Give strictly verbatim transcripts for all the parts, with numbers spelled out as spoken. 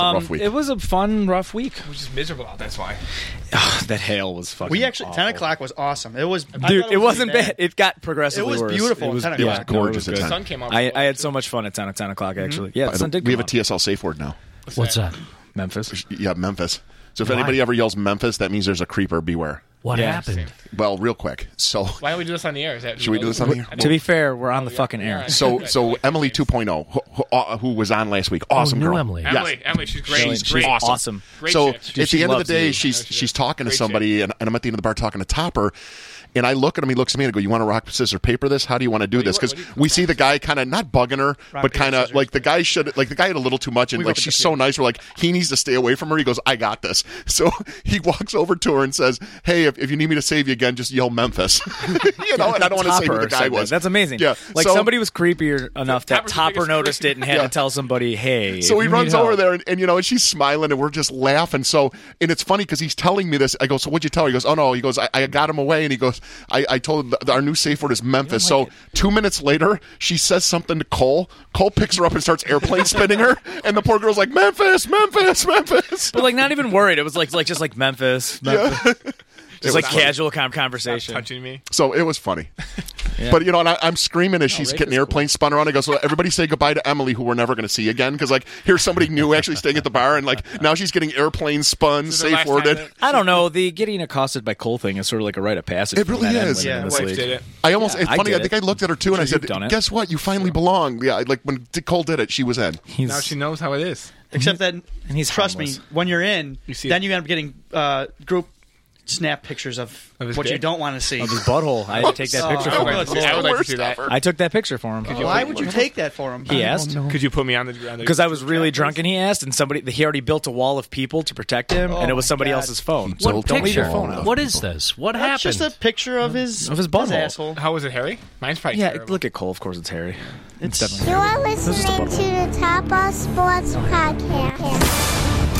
Um, rough week. It was a fun, rough week. It was just miserable out. That's why. Oh, that hail was fucking We actually awful. ten o'clock was awesome. It was, I Dude, thought it, was wasn't really bad. It got progressively It was worse. beautiful It was, at ten It was o'clock. gorgeous No, it at was The ten. sun came out. I, before I it, had too. so much fun at ten at ten o'clock. Actually, Mm-hmm. yeah. By The the- sun did we come have a out. T S L safe word now. What's that? Memphis. Yeah, Memphis. So if Why? anybody ever yells Memphis, that means there's a creeper. Beware. What Yeah. happened? Well, real quick. So, Why don't we do this on the air? Is that Should we do this on the air? To be fair, we're on the yeah, fucking yeah. air. so, so Emily two point oh, who, who, uh, who was on last week, awesome new girl. Emily. Yes. Emily, Emily, she's great. She's, She's great. she's awesome. Great so chick. Dude, at she the end of the loves day, you. she's I know she she's does. talking to Great somebody, and, and I'm at the end of the bar talking to Topper. And I look at him, he looks at me and I go, you want to rock, scissors, paper this? How do you want to do do you this? want- Because what do you- we see the guy kind of not bugging her, Rock, but paper, kind of scissors. like the guy should, like the guy had a little too much, and We like go for she's the so field. nice. We're like, he needs to stay away from her. He goes, I got this. So he walks over to her and says, hey, if, if you need me to save you again, just yell Memphis. you know, and I don't want to say who Topper the guy said that. was. That's amazing. Yeah. Like So- somebody was creepier enough that Topper's the Topper biggest noticed it and had Yeah. to tell somebody, hey. So if he you runs need over help. there, and, and you know, and she's smiling, and we're just laughing. So, and it's funny because he's telling me this. I go, so what'd you tell her? He goes, oh no. He goes, I, I got him away, and he goes, I, I told him that our new safe word is Memphis. So two minutes later, she says something to Cole. Cole picks her up and starts airplane spinning her, and the poor girl's like, Memphis, Memphis, Memphis. But like not even worried. It was like like just like Memphis. Memphis. Yeah. Just It like was casual com- conversation. touching me. So it was funny. But, you know, and I, I'm screaming as she's Rafe getting is airplane spun around. I go, so everybody say goodbye to Emily, who we're never going to see again. Because, like, here's somebody new actually staying at the bar, and, like, now she's getting airplane spun, This is the safe last time worded. that- I don't know. The getting accosted by Cole thing is sort of like a rite of passage. It for really men and is. women Yeah, in My this wife league. did it. I almost, Yeah, it's I funny, I, did think I it. looked at her too, and I Sure, said, you've done it. guess what? You finally belong. Yeah, like when Cole did it, she was in. He's, Now she knows how it is. Except that, and he's trust harmless. me, when you're in, You see then it. you end up getting uh, group snap pictures of, Of his what you dick? don't want to see. of his butthole. I had to take that Oh, picture oh, for him. God. I would like to Worst see that. ever. I took that picture for him. Why would you take that for him? He asked. Could you put me on the? On the Because I was really drunk and he asked, and somebody he already built a wall of people to protect him, and it was my somebody God. else's phone. What So Built don't a leave your wall phone of out. What is this? What That's happened? just a picture of his Of his butthole. asshole. How was it, Harry? Mine's probably Yeah, terrible. look at Cole. Of course, it's Harry. It's It's- definitely. You are just a listening bubble. to the Top Off Sports Podcast.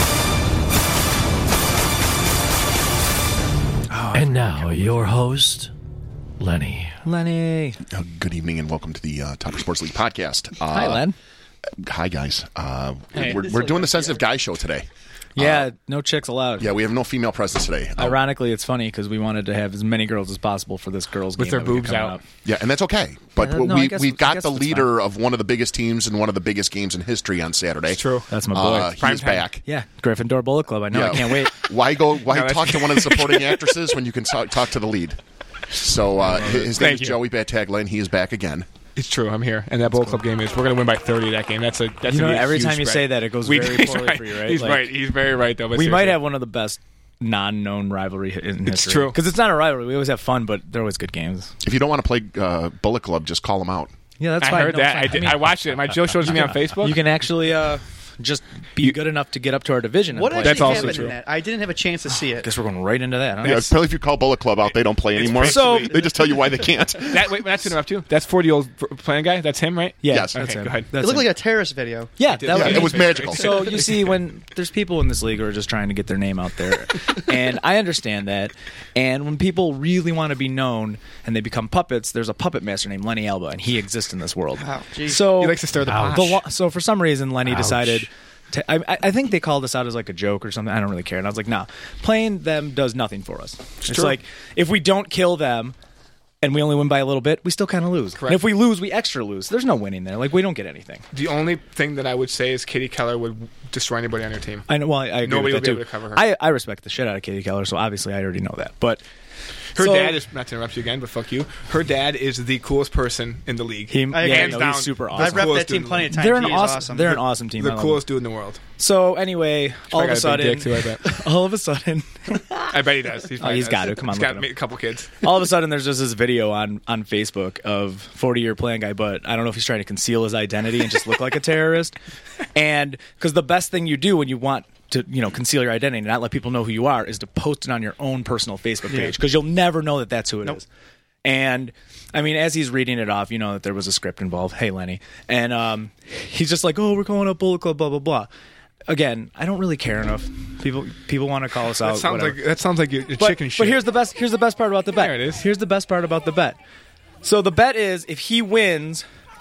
And now, your host, Lenny. Lenny. Uh, good evening and welcome to the uh, Topper Sports League podcast. Uh, Hi, Len. Hi, guys. Uh, Hey. we're we're doing the Sensitive Guy show today. Yeah, no chicks allowed. Yeah, we have no female presence today. Uh, Ironically, it's funny because we wanted to have as many girls as possible for this girls' With game their that we got boobs coming out. up. yeah, and that's okay. But Yeah, no, I we, guess- we've I got guess the it's leader of one of the biggest teams and one of the biggest games in history on Saturday. It's true. That's my boy. Uh, he Prime is time. back. Yeah, Gryffindor Bullet Club. I know. Yeah. I can't wait. Why go? Why No, that's- talk to one of the supporting actresses when you can talk, talk to the lead? So uh, his, his name Thank is you. Joey Battaglia, and he is back again. It's true. I'm here, and that Bullet Club game is. We're gonna win by thirty. That game. That's a. That's You know, gonna be a every huge time you spread. say that, it goes We- very he's poorly right. for you, right? He's Like, right. He's very right, though. but We might seriously. have one of the best non-known rivalry in It's history. true. Because it's not a rivalry. We always have fun, but they're always good games. If you don't want to play uh, Bullet Club, just call him out. Yeah, that's I fine. heard No, that. it's I fine. did. mean, I watched it. My Joe showed me on Facebook. You can actually uh, just be good enough to get up to our division. And What play. actually That's also happened true. in that? I didn't have a chance to see it. Guess we're going right into that. Huh? Yeah, apparently if you call Bullet Club out, they don't play anymore. So- they just tell you why they can't. that wait, that's interrupt you. That's forty-year-old playing guy. That's him, right? Yeah, Yes. that's Okay, him. go ahead. That's It looked him. like a terrorist video. yeah, that Yeah, was, it was magical. So you see, when there's people in this league who are just trying to get their name out there, and I understand that. And when people really want to be known and they become puppets, there's a puppet master named Lenny Alba, and he exists in this world. Wow, geez. So He likes to stir the pot. the lo- so for some reason, Lenny Ouch. decided. To, I, I- I think they called us out as like a joke or something. I don't really care. And I was like, nah, playing them does nothing for us. It's true. like if we don't kill them. And we only win by a little bit, we still kind of lose. Correct. And if we lose, we extra lose. There's no winning there. Like, we don't get anything. The only thing that I would say is Katie Keller would destroy anybody on your team. I know. Well, I, I agree Nobody with that will be too. able to cover her. I, I respect the shit out of Katie Keller, so obviously I already know that. But Her so- dad is not to interrupt you again, but fuck you. Her dad is the coolest person in the league. He, I yeah, agree. no, Hands he's down. super The I've awesome. repped coolest that team dude in plenty of the times. They're an He is awesome, awesome. They're an The- awesome team. I the love coolest them. dude in the world. So anyway, all of a Probably got a big sudden, dick too, I bet. all of a sudden, I bet he does. He's, probably he's does. got to. Come on, He's look got at him. a couple kids. all of a sudden, there's just this video on on Facebook of forty-year playing guy, but I don't know if he's trying to conceal his identity and just look like a terrorist. And because the best thing you do when you want to, you know, conceal your identity and not let people know who you are is to post it on your own personal Facebook page because you'll never know that that's who it is. Nope. And I mean, as he's reading it off, you know that there was a script involved. Hey, Lenny, and um, he's just like, "Oh, we're calling up Bullet Club, blah blah blah." Again, I don't really care enough. People people want to call us out. That sounds whatever. like that sounds like your, your But, chicken but shit. here's the best. Here's the best part about the bet. There it is. Here's the best part about the bet. So the bet is if he wins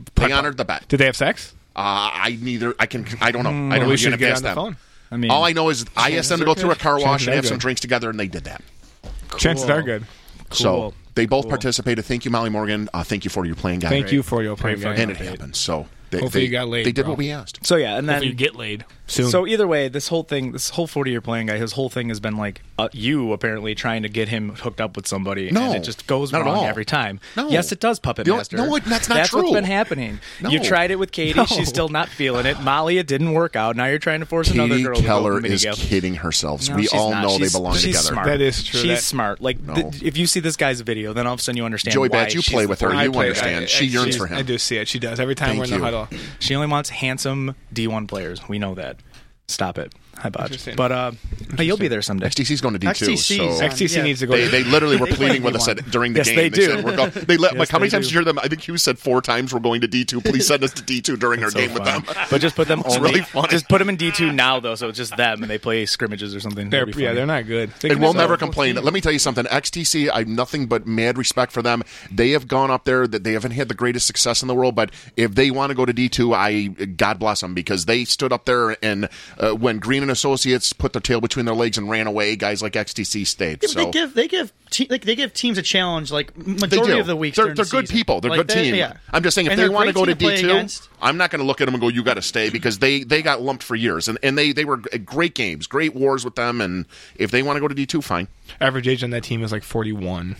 They honored the bet. Did they have sex? Uh, I neither. I can. I don't know. I Well, don't know. we You're should gonna get ask on the them. phone. I mean, All I know is I asked them to go through a car wash Chances and are have some good. drinks together, and they did that. Chances are good. So They both participated. Thank you, Molly Morgan. Uh, thank you for your playing guy. Thank you for your playing guy. And it happened. So they, Hopefully they, you got laid, They did bro. what we asked. So yeah, and then Hopefully you get laid soon. So either way, this whole thing, this whole forty-year playing guy, his whole thing has been like uh, you apparently trying to get him hooked up with somebody, No, and it just goes not at wrong all. every time. No. Yes, it does, Puppet The- Master. no, it- that's not That's true. what's been happening. No. You tried it with Katie; No. she's still not feeling it. Molly, it didn't work out. Now you're trying to force another Katie girl to go Keller with is Miguel. kidding herself. No, we she's all not. know She's- they belong she's together. Smart. That is true. She's That- smart. Like No. th- if you see this guy's video, then all of a sudden you understand Joey why Bats, you she's play the with her. forty-year You play- understand. I- She I- yearns she's- for him. I do see it. She does. Every time Thank we're in you. the huddle. She only wants handsome D one players. We know that. Stop it. Hi, Bodge. Interesting. But uh, hey, you'll be there someday. X T C's going to D two. X T C 's So on- X T C Yeah. needs to go. they, they literally were They pleading play with us D one. at, during the Yes, game. they do. said we're go- they let, Yes, like how many they times do. did you hear them? I think Hugh said four times we're going to D two. Please send us to D two during our So game with fun. them. But just put them It's only. really funny. Just put them in D two now, though, so it's just them and they play scrimmages or something. They're, That'd be yeah, funny. they're not good. They And can we'll just- never complain. Let me tell you something. X T C, I have nothing but mad respect for them. They have gone up there. That they haven't had the greatest success in the world, but if they want to go to D two, I God bless them because they stood up there and uh, when Green and Associates put their tail between their legs and ran away, guys like X T C stayed. Yeah, but So they give they give te- like they give teams a challenge like majority do. of the weeks. They're, during they're the good season. people. They're a Like, good team. Yeah. I'm just saying if And they they're a want to great go to team to play D two, against. I'm not going to look at them and go, "You got to stay," because they they got lumped for years, and and they they were great games, great wars with them, and if they want to go to D two, fine. Average age on that team is like forty-one.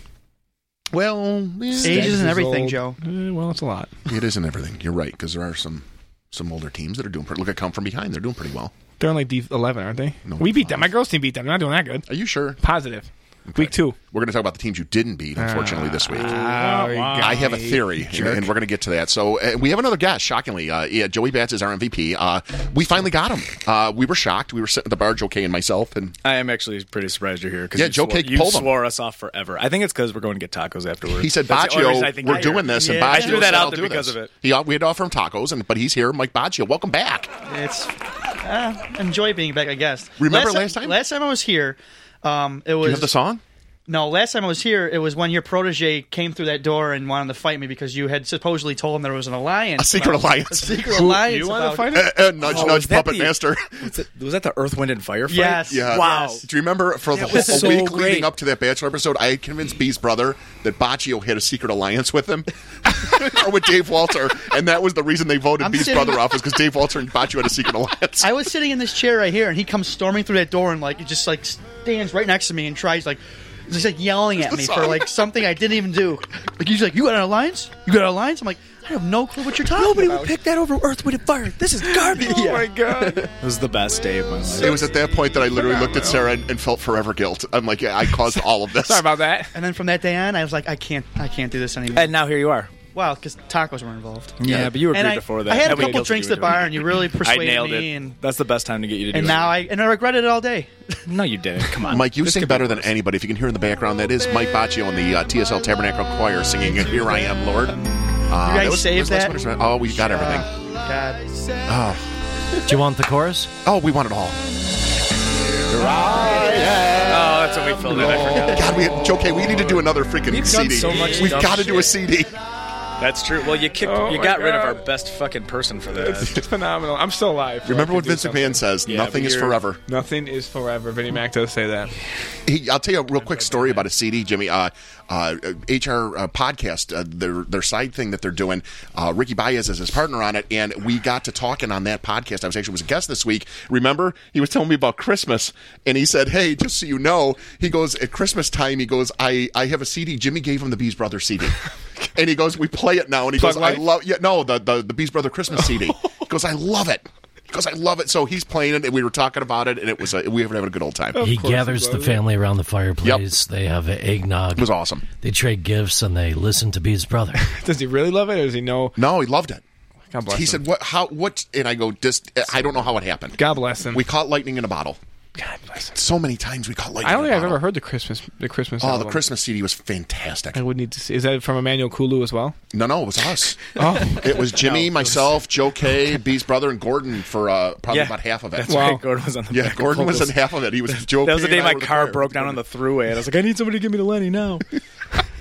Well, yeah, Age Stags isn't is everything, old. Joe. Eh, well, it's a lot. it isn't everything. You're right because there are some some older teams that are doing pretty. Look at Come From Behind; they're doing pretty well. They're on like D eleven, aren't they? No, we beat five. them. My girls team beat them. They're not doing that good. Are you sure? Positive. Week two. We're going to talk about the teams you didn't beat, unfortunately, this week. Ah, you got I have a me, theory, and, jerk. and we're going to get to that. So uh, we have another guest, shockingly. Uh, yeah, Joey Bats is our M V P. Uh, we finally got him. Uh, we were shocked. We were sitting at the bar, Joe K and myself, and I am actually pretty surprised you're here. Cause Yeah, you Joe swore, Cake you pulled 'em. swore us off forever. I think it's because we're going to get tacos afterwards. he said, That's the only reason I Baccio, think we're you're here. doing this, and Yeah. Baccio I threw that said, out I'll there do because this. of it. He, we had to offer him tacos, and but he's here, Mike Baccio. Welcome back. It's uh, enjoy being back, I guess. Remember last time? Last time I was here, um, it was Do you have the song? no. Last time I was here, it was when your protege came through that door and wanted to fight me because you had supposedly told him there was an alliance, A secret about- alliance. a secret alliance. You want to about- fight it? Uh, uh, nudge, Oh, nudge, was that Puppet the- Master. Was, it, was that the Earth, Wind, and Fire fight? Yes. Yeah. Wow. Yes. Do you remember for the was whole so week great. leading up to that Bachelor episode, I had convinced B's brother that Baccio had a secret alliance with him, or with Dave Walter, and that was the reason they voted I'm B's sitting- brother off, was because Dave Walter and Baccio had a secret alliance. I was sitting in this chair right here, and he comes storming through that door and like he just like stands right next to me and tries like he's like yelling at me for song. like something I didn't even do. Like he's like, "You got an alliance? You got an alliance?" I'm like, "I have no clue what you're talking Nobody about." would pick that over Earth, Wind, and Fire. This is garbage. Oh my god. It was the best day of my life. It was at that point that I literally looked at Sarah and, and felt forever guilt. I'm like, yeah, I caused all of this. Sorry about that. And then from that day on, I was like, "I can't, I can't do this anymore." And now here you are. Wow, because tacos were involved. Yeah, but you were And great I, before that. I had a Nobody couple else drinks would at do the it. bar, and you really I persuaded nailed me. it. And, That's the best time to get you to do and it. now I and I regret it all day. No, you didn't. Come on. Mike, you This sing could be better than worse. anybody. If you can hear in the background, that is Mike Baccio and the uh, T S L Tabernacle Choir singing "Here I Am, Lord." Uh, You guys that was- saved was last that? winter's night. Oh, we got everything. God, Oh, Do you want the chorus? oh, we want it all. Oh, that's what we filled in. I forgot. God, we Joe K, we need to do another freaking We've C done D. so much We've dumb got to do a shit. C D. That's true. Well, you kicked. Oh you my got rid of God. our best fucking person for that. It's phenomenal. I'm still alive. so I Remember can what do Vince something. McMahon says? Yeah, Nothing but is you're- forever. Nothing is forever. Vinnie Mac does say that. He, I'll tell you a real quick story about a C D, Jimmy. Uh, uh, H R uh, podcast, uh, their their side thing that they're doing. Uh, Ricky Baez is his partner on it, and we got to talking on that podcast. I was actually was a guest this week. Remember, he was telling me about Christmas, and he said, "Hey, just so you know," he goes at Christmas time. He goes, "I I have a C D." Jimmy gave him the Bees Brothers C D, and he goes, "We play it now," and he Plug goes, "I Life? love yeah no the the, the Bees Brother Christmas C D." He goes, "I love it." Because I love it, so he's playing it, and we were talking about it, and it was a, we were having a good old time. He course gathers he the loves it. family around the fireplace. They have eggnog. It was awesome. They trade gifts and they listen to Bede's brother. Does he really love it, or does he know? No, he loved it. God bless He him. said, "What? How? What?" And I go, "Just, I don't know how it happened. God bless him. We caught lightning in a bottle. God bless him. So many times we caught lightning. I don't in think a I've bottle. ever heard the Christmas the Christmas. Oh, album. the Christmas C D was fantastic. I would need to see. Is that from Emmanuel Kulu as well? No, no, it was us. Oh, It was Jimmy, myself, Joe K, B's brother, and Gordon for uh, probably Yeah. about half of it. That's Wow. right. Gordon was on the Yeah, back Gordon was in vocals. half of it. He was Joe. That was the K day and I my were the car choir. broke down on the throughway, and I was like, "I need somebody to give me the Lenny now."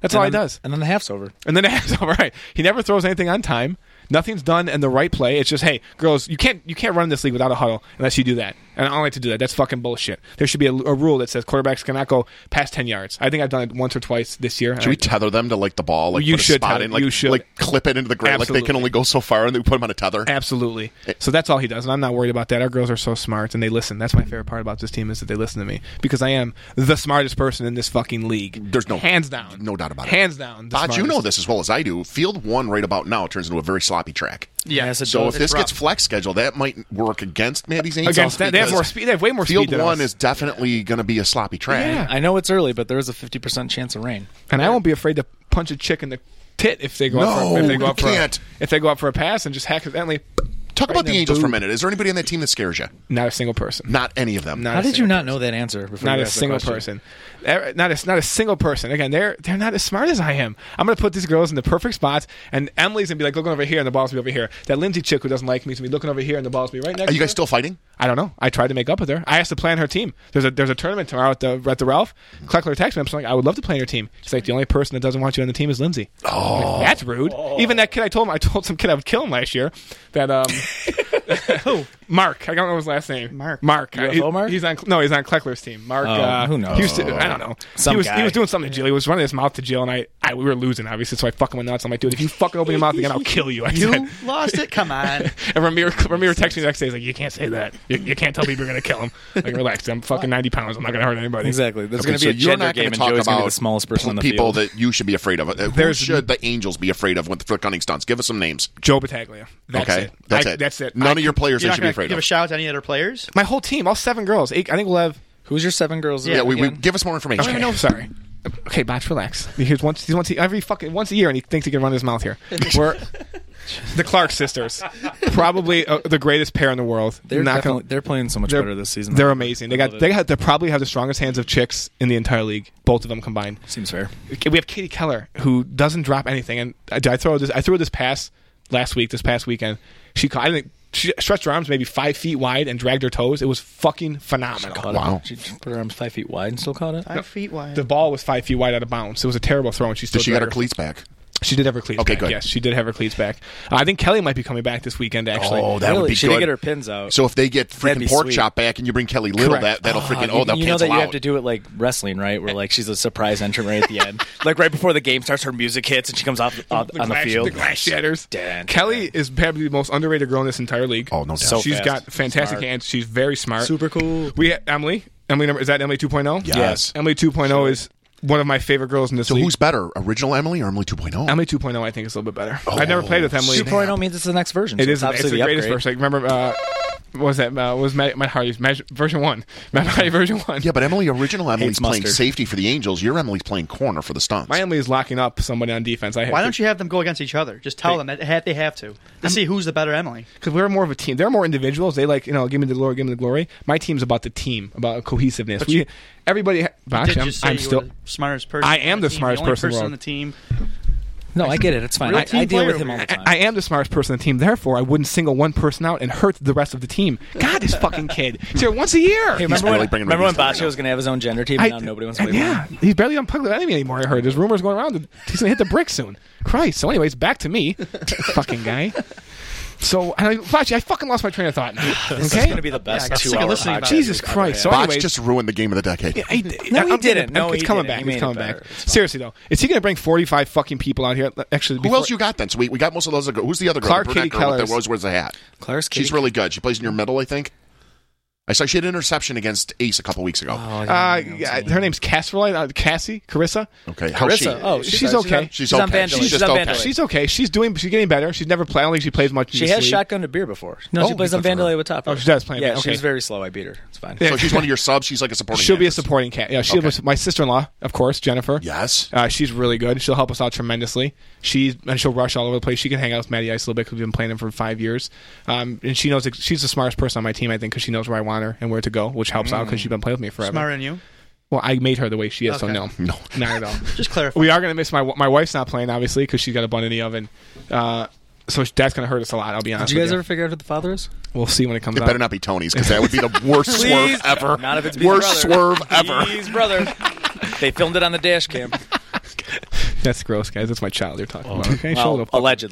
That's And all he then- does. And then the half's over. And then it's all right. He never throws anything on time. Nothing's done in the right play. It's just, hey, girls, you can't you can't run this league without a huddle unless you do that. And I don't like to do that. That's fucking bullshit. There should be a, a rule that says quarterbacks cannot go past ten yards. I think I've done it once or twice this year. Should we tether them to like the ball? Like You put a should spot tether- in, like, you should. like clip it into the ground. Like they can Absolutely. only go so far, and then we put them on a tether. Absolutely. So that's all he does, and I'm not worried about that. Our girls are so smart, and they listen. That's my favorite part about this team is that they listen to me because I am the smartest person in this fucking league. There's no hands down, no doubt about it. Hands down. the Bods, you smartest. know this as well as I do. Field one right about now turns into a very sloppy track. Yeah, Yes, it So does. if this It's rough. gets flex schedule, that might work against Maddie's Angels. Against that, they have because more speed. They have way more Field speed than one us. is definitely going to be a sloppy track. Yeah. I know it's early, but there is a fifty percent chance of rain. And I won't be afraid to punch a chick in the tit if they go No, up for, if they go you up for a, can't. if they go up for a pass and just accidentally. Talk Right about in the the Angels for a boot. minute. Is there anybody on that team that scares you? Not a single person. Not any of them. Not How a did you single not know that answer before Not you a asked the single question? person. Er- Not a, not a single person. Again, they're they're not as smart as I am. I'm going to put these girls in the perfect spots, and Emily's going to be like looking over here, and the ball's going to be over here. That Lindsay chick who doesn't like me is going to be looking over here, and the ball's going to be right next Are you to guys her. still fighting? I don't know. I tried to make up with her. I asked to plan her team. There's a there's a tournament tomorrow at the at the Ralph. Kleckler texted me. I'm like, I would love to play on your team. She's like, the only person that doesn't want you on the team is Lindsay. Oh, like, that's rude. Even that kid I told him I told some kid I would kill him last year. That um, who? Mark. I don't know his last name. Mark. Mark. U F O Uh, he- Mark? He's on. No, he's on Kleckler's team. Mark. Oh, uh, who knows? He was, I don't know. Some he was guy. he was doing something to Jill. He was running his mouth to Jill, and I, I we were losing obviously. So I fucking went nuts. I'm like, dude, if you fucking open your mouth again, I'll kill you. I You said. lost it? Come on. And Ramir, Ramir texted me the next day. He's like, "You can't say that. You, you can't tell people you're gonna kill him." Like, relax. I'm fucking ninety pounds. I'm not gonna hurt anybody. Exactly. There's Okay, going to so be a you're gender not game, going and to talk Joey's going to about be the smallest person on the people field. that you should be afraid of. Uh, Who There's- should the Angels be afraid of with for gunning stunts? Give us some names. Joe Battaglia. That's okay, it. that's I- it. That's it. None I- of your players You're they not should be going afraid to give of. a shout out to any other players? My whole team, all seven girls. Eight, I think we'll have. Who's your seven girls? Yeah, yeah, we, we again? give us more information. I don't even know. Sorry. Okay, Botch, relax. Here's once. He's once he, every fucking once a year, and he thinks he can run his mouth here. We're the Clark sisters, probably uh, the greatest pair in the world. They're Not definitely, gonna- they're playing so much they're- better this season. They're amazing. They I got love they it. got they probably have the strongest hands of chicks in the entire league. Both of them combined. Seems fair. We have Katie Keller who doesn't drop anything. And I, I throw this. I threw this pass last week. This past weekend, she caught. I think she stretched her arms maybe five feet wide and dragged her toes. It was fucking phenomenal. Caught Wow. it. She put her arms five feet wide and still caught it. Five feet wide. The ball was five feet wide out of bounds. It was a terrible throw, and she still Did she got her dragged cleats back? She did have her cleats Okay, back. good. Yes, she did have her cleats back. Uh, I think Kelly might be coming back this weekend. Actually, Oh, that would Really? be She good. did get her pins out. So if they get That'd freaking be pork sweet. chop back and you bring Kelly Little, Correct. that that'll freaking you, oh they'll you know cancel that you out. have to do it like wrestling, right? Where like she's a surprise entrant right at the end, like right before the game starts, her music hits and she comes off on the, glass, field. The glass shatters. Dan, Kelly is probably the most underrated girl in this entire league. Oh, no doubt. So She's fast. got fantastic Smart. hands. She's very smart. Super cool. We Emily. Emily number is that Emily two point oh? Yes. Emily two point oh is one of my favorite girls in this So league. who's better, original Emily or Emily two point oh? Emily two point oh? I think is a little bit better. I've never played with Emily. two point oh means it's the next version. It so is. It's It's obviously the the greatest upgrade. version. Remember, uh, what was that? Uh, what was Matt, Matt Hardy's Mag- version one? Matt Hardy version one. Yeah, but Emily, original Emily's Hates playing mustard. safety for the Angels. Your Emily's playing corner for the Stunts. My Emily is locking up somebody on defense. I Why don't you have them go against each other? Just tell They- them that they have to. To see who's the better Emily. Because we're more of a team. They're more individuals. They like, you know, give me the glory, give me the glory. My team's about the team, about cohesiveness. But we, you- everybody. Ha- You actually, did I'm, just say I'm you still. were the smartest person. I am on the team, smartest the only person in the person world. on the team. No, I get it. It's fine. Real I, team I deal with player him all the I, time. I am the smartest person on the team. Therefore, I wouldn't single one person out and hurt the rest of the team. God, this fucking kid. He's here once a year. Hey, remember really when, bringing remember when ratings down Baccio was going to have his own gender team I- and now nobody wants to play yeah, with him? he's barely unplugged with enemy anymore. I heard there's rumors going around that he's gonna hit the brick soon. Christ. So, anyways, back to me, fucking guy. So, and I, Fachi, I fucking lost my train of thought. Now. This is Okay, going to be the best got sick of two-hour listening podcast. about it. Jesus we've ever Christ. had. So Botch anyways- just ruined the game of the decade. I, I, No, he I'm didn't. I'm- No, it's he coming didn't. back. He He's made it coming better. back. It's fine. Seriously though, is he going to bring forty-five fucking people out here? Actually, Who before- else you got then? So we, we got most of those. Who's the other girl? Clark the brunette Katie girl with Kellers. the rose wears the hat. Claire's She's Katie- really good. She plays in your middle, I think. I saw she had an interception against Ace a couple weeks ago. Oh, Uh, yeah, yeah, her name's Casserole, uh, Cassie, Carissa. okay, how's she? Carissa. Oh, She's she's, okay. She's She's on okay. Vandalay. She's She's just on okay. Vandalay. She's okay. She's doing. She's getting better. She's never played. I don't think she plays much. in She this has league. shotgunned a beer before. No, Oh, she plays good on for her. Vandalay with Top. Oh, she does play. Yeah, Okay. she was very slow. I beat her. It's fine. Yeah. So she's one of your subs. She's like a supporting. She'll be a actress. supporting cat. Yeah, she Okay. was my sister-in-law, of course, Jennifer. Yes. Uh, she's really good. She'll help us out tremendously. She's and she'll rush all over the place. She can hang out with Matty Ice a little bit because we've been playing him for five years. Um, and she knows she's the smartest person on my team, I think, because she knows where I want her and where to go, which helps out because she's been playing with me forever. Smarter than you. Well, I made her the way she is, so Okay. no, No. not at all. Just clarify. We are going to miss my my wife's not playing obviously because she's got a bun in the oven. Uh, so that's going to hurt us a lot. I'll be honest. Did you with guys ever figure out who the father is? We'll see when it comes It out. better not be Tony's because that would be the worst swerve ever. Not if it's Bee's worst brother. swerve ever. Bee's brother. They filmed it on the dash cam. That's gross, guys. That's my child you're talking about. Okay, Well, Show the fuck- allegedly.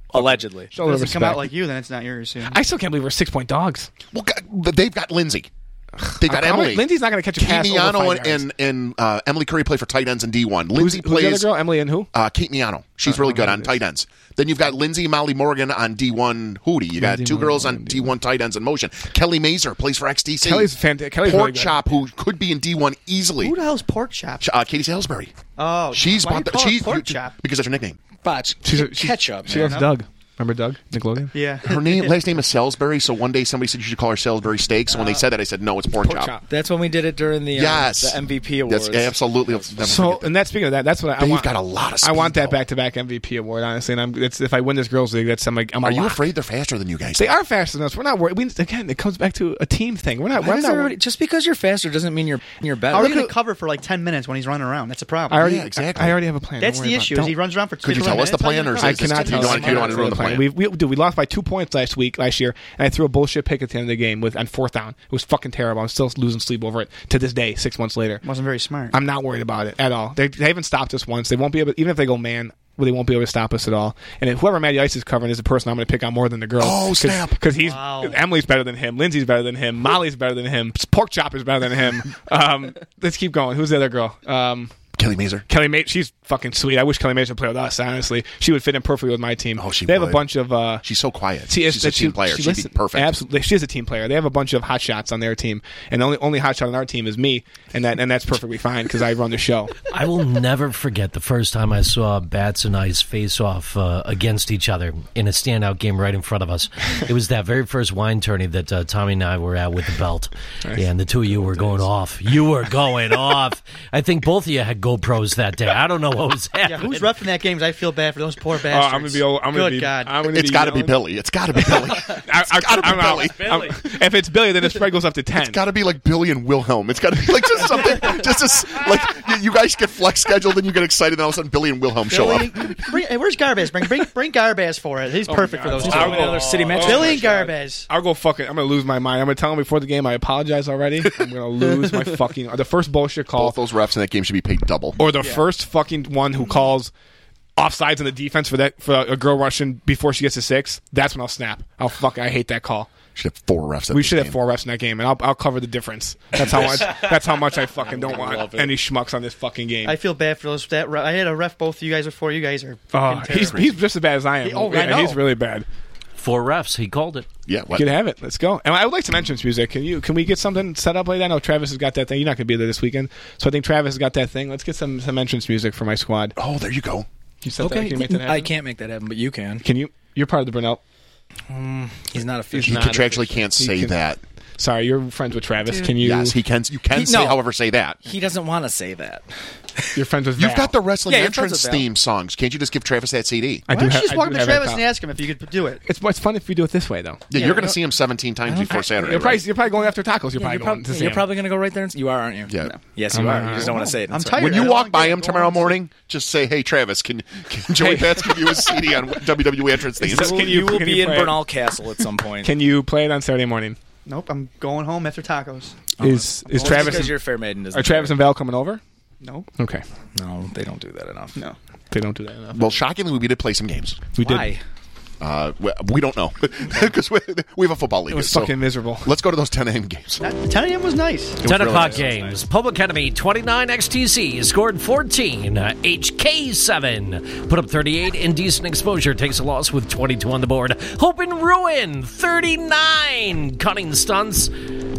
Allegedly. If it Show a little doesn't come out respect. like you, then it's not yours. Yeah. I still can't believe we're six point dogs. Well, God, they've got Lindsay. They've got I'm- Emily. Lindsay's not going to catch a pass over Kate five Miano yards. and, and uh, Emily Curry play for tight ends in D one. Who's, Lindsay who's the other plays girl? Emily and who? uh, Kate Miano. She's Oh, really I good don't on know tight ends. Then you've got Lindsay Molly Morgan on D one Hootie. You got Lindsay two Morgan girls on on D one tight ends in motion. Kelly Mazer plays for X T C. Kelly's fantastic. Kelly's Pork really good. Chop, who could be in D one easily. Who the hell's Pork Chop? Uh, Katie Salisbury. Oh, She's why do you bought the, call it she's Pork you- Chop? because that's her nickname. Botch. She's a, she's, Ketchup, She man. loves Doug. Remember Doug? Nickelodeon? Yeah. Her name, last name is Salisbury. So one day somebody said you should call her Salisbury Steaks. So when they said that, I said no, it's pork, Pork chop. chop. That's when we did it during the, um, Yes, the M V P awards. That's absolutely. I'll never So, forget that. and that speaking of that, that's what I, I They've want. got a lot of I speed, want that though. back-to-back M V P award, honestly. And I'm, it's, if I win this girls' league, that's I'm like, I'm a Are you lock. afraid they're faster than you guys? They are faster than us. We're not worried. We, again, it comes back to a team thing. We're not. Why We're does not everybody- worried. just because you're faster doesn't mean you're you're better. How are Look you going at- to cover for like ten minutes when he's running around? That's a problem. I already, Yeah, exactly. I, I already have a plan. That's Don't the worry about issue. it. Is he runs around for Could you fifteen tell us the minutes? plan, or is I it- cannot you tell. don't us want- you don't want to ruin the plan. We, we, dude, we lost by two points last week, last year, and I threw a bullshit pick at the end of the game with on fourth down. It was fucking terrible. I'm still losing sleep over it to this day, six months later. Wasn't very smart. I'm not worried about it at all. They, they haven't stopped us once. They won't be able, even if they go man. Well, they won't be able to stop us at all. And if whoever Matty Ice is covering is the person I'm going to pick on more than the girl. Oh, snap. Because he's Wow. Emily's better than him. Lindsay's better than him. Molly's better than him. Pork Chop is better than him. um, let's keep going. Who's the other girl? Um, Kelly Mazer. Kelly Mazer. She's fucking sweet. I wish Kelly Mazer would play with us. Honestly, she would fit in perfectly with my team. Oh, she They have would. a bunch of. Uh, She's so quiet. She is- She's a she- team player. she She'd listen- be perfect. Absolutely, she is a team player. They have a bunch of hot shots on their team, and the only only hot shot on our team is me, and that and that's perfectly fine because I run the show. I will never forget the first time I saw Bats and Ice face off uh, against each other in a standout game right in front of us. It was that very first wine tourney that uh, Tommy and I were at with the belt. Yeah, and the two of you were going off. You were going off. I think both of you had GoPros that day. I don't know what was happening. Yeah, who's refing that game? I feel bad for those poor Oh, bastards. I'm gonna be. old- I'm gonna Good be. God. I'm gonna It's be got to be yelling. Billy. It's got to be Billy. I, I, gotta be I'm out. Billy. I'm- if it's Billy, then the spread goes up to ten. It's got to be like Billy and Wilhelm. It's got to be like just something, just as like you, you guys get flex scheduled and you get excited, and all of a sudden Billy and Wilhelm show Billy, up. bring, hey, where's Garbaz? Bring, bring, bring Garbaz for it. He's perfect for God. those. I'll two. go- another city match. oh Billy my and God. Garbaz. I'll go fuck it. I'm gonna lose my mind. I'm gonna tell him before the game. I apologize already. I'm gonna lose my fucking. The first bullshit call, Both those refs in that game should be paid double. or the first fucking one who calls offsides in the defense for that for a girl rushing before she gets to six. That's when I'll snap. I'll fuck. I hate that call. Should have four refs. At We this should have game. four refs in that game, and I'll I'll cover the difference. That's how much. That's how much I fucking don't want any schmucks on this fucking game. I feel bad for those. That ref, I had a ref both of you guys before. You guys are. Oh, fucking he's terrible. he's just as bad as I am. He- oh, I Yeah, know. he's really bad. Four refs. He called it. Yeah. What? You can have it. Let's go. And I would like some entrance music. Can you? Can we get something set up like that? I know Travis has got that thing. You're not going to be there this weekend, so I think Travis has got that thing. Let's get some some entrance music for my squad. Can Oh, there you go. you set that? Okay, Can you make that happen? I can't make that happen, but you can. Can you? You're part of the Brunel. He's not You official. not contractually official. can't He say can- that. Sorry, you're friends with Travis. Can you? Yes, he can. You can He- say, no. however, say that. He doesn't want to say that. You're friends with. You've Val. got the wrestling Yeah, you're friends entrance with Val. theme songs. Can't you just give Travis that C D? I Why do don't you have- just I walk do to have that Travis top. and ask him if you could do it? It's what's fun if we do it this way though. Yeah, Yeah, you're going no. to see him seventeen times before Saturday. You're right? probably, you're probably going after tacos. You're Yeah, probably you're, going prob- to see you're him. probably going to go right there. And, you are, aren't you? Yeah. Yes, you I'm are. not- You just don't want to say it. I'm That's tired. right. When you I walk don't by get him it. tomorrow morning, just say, "Hey, Travis, can, can Joey Hey. Pats give you a C D on W W E entrance themes?" Can Can you- you, will can be you in play it? Bernal Castle at some point. Can you play it on Saturday morning? Nope, I'm going home after tacos. Is is Well, Travis because and, you're fair maiden? are Travis and Val coming over? Nope. Okay, No, they don't do that enough. No. they don't do that enough. Well, shockingly, we did play some games. We did. Why? Uh, we, we don't know because we, we have a football league. It was so fucking miserable. Let's go to those ten a.m. games. That, ten a.m. was nice. ten really o'clock nice. games. Public Enemy twenty-nine, X T C scored fourteen. Uh, H K seven put up thirty-eight. Indecent Exposure takes a loss with twenty-two on the board. Hope and Ruin thirty-nine. Cunning Stunts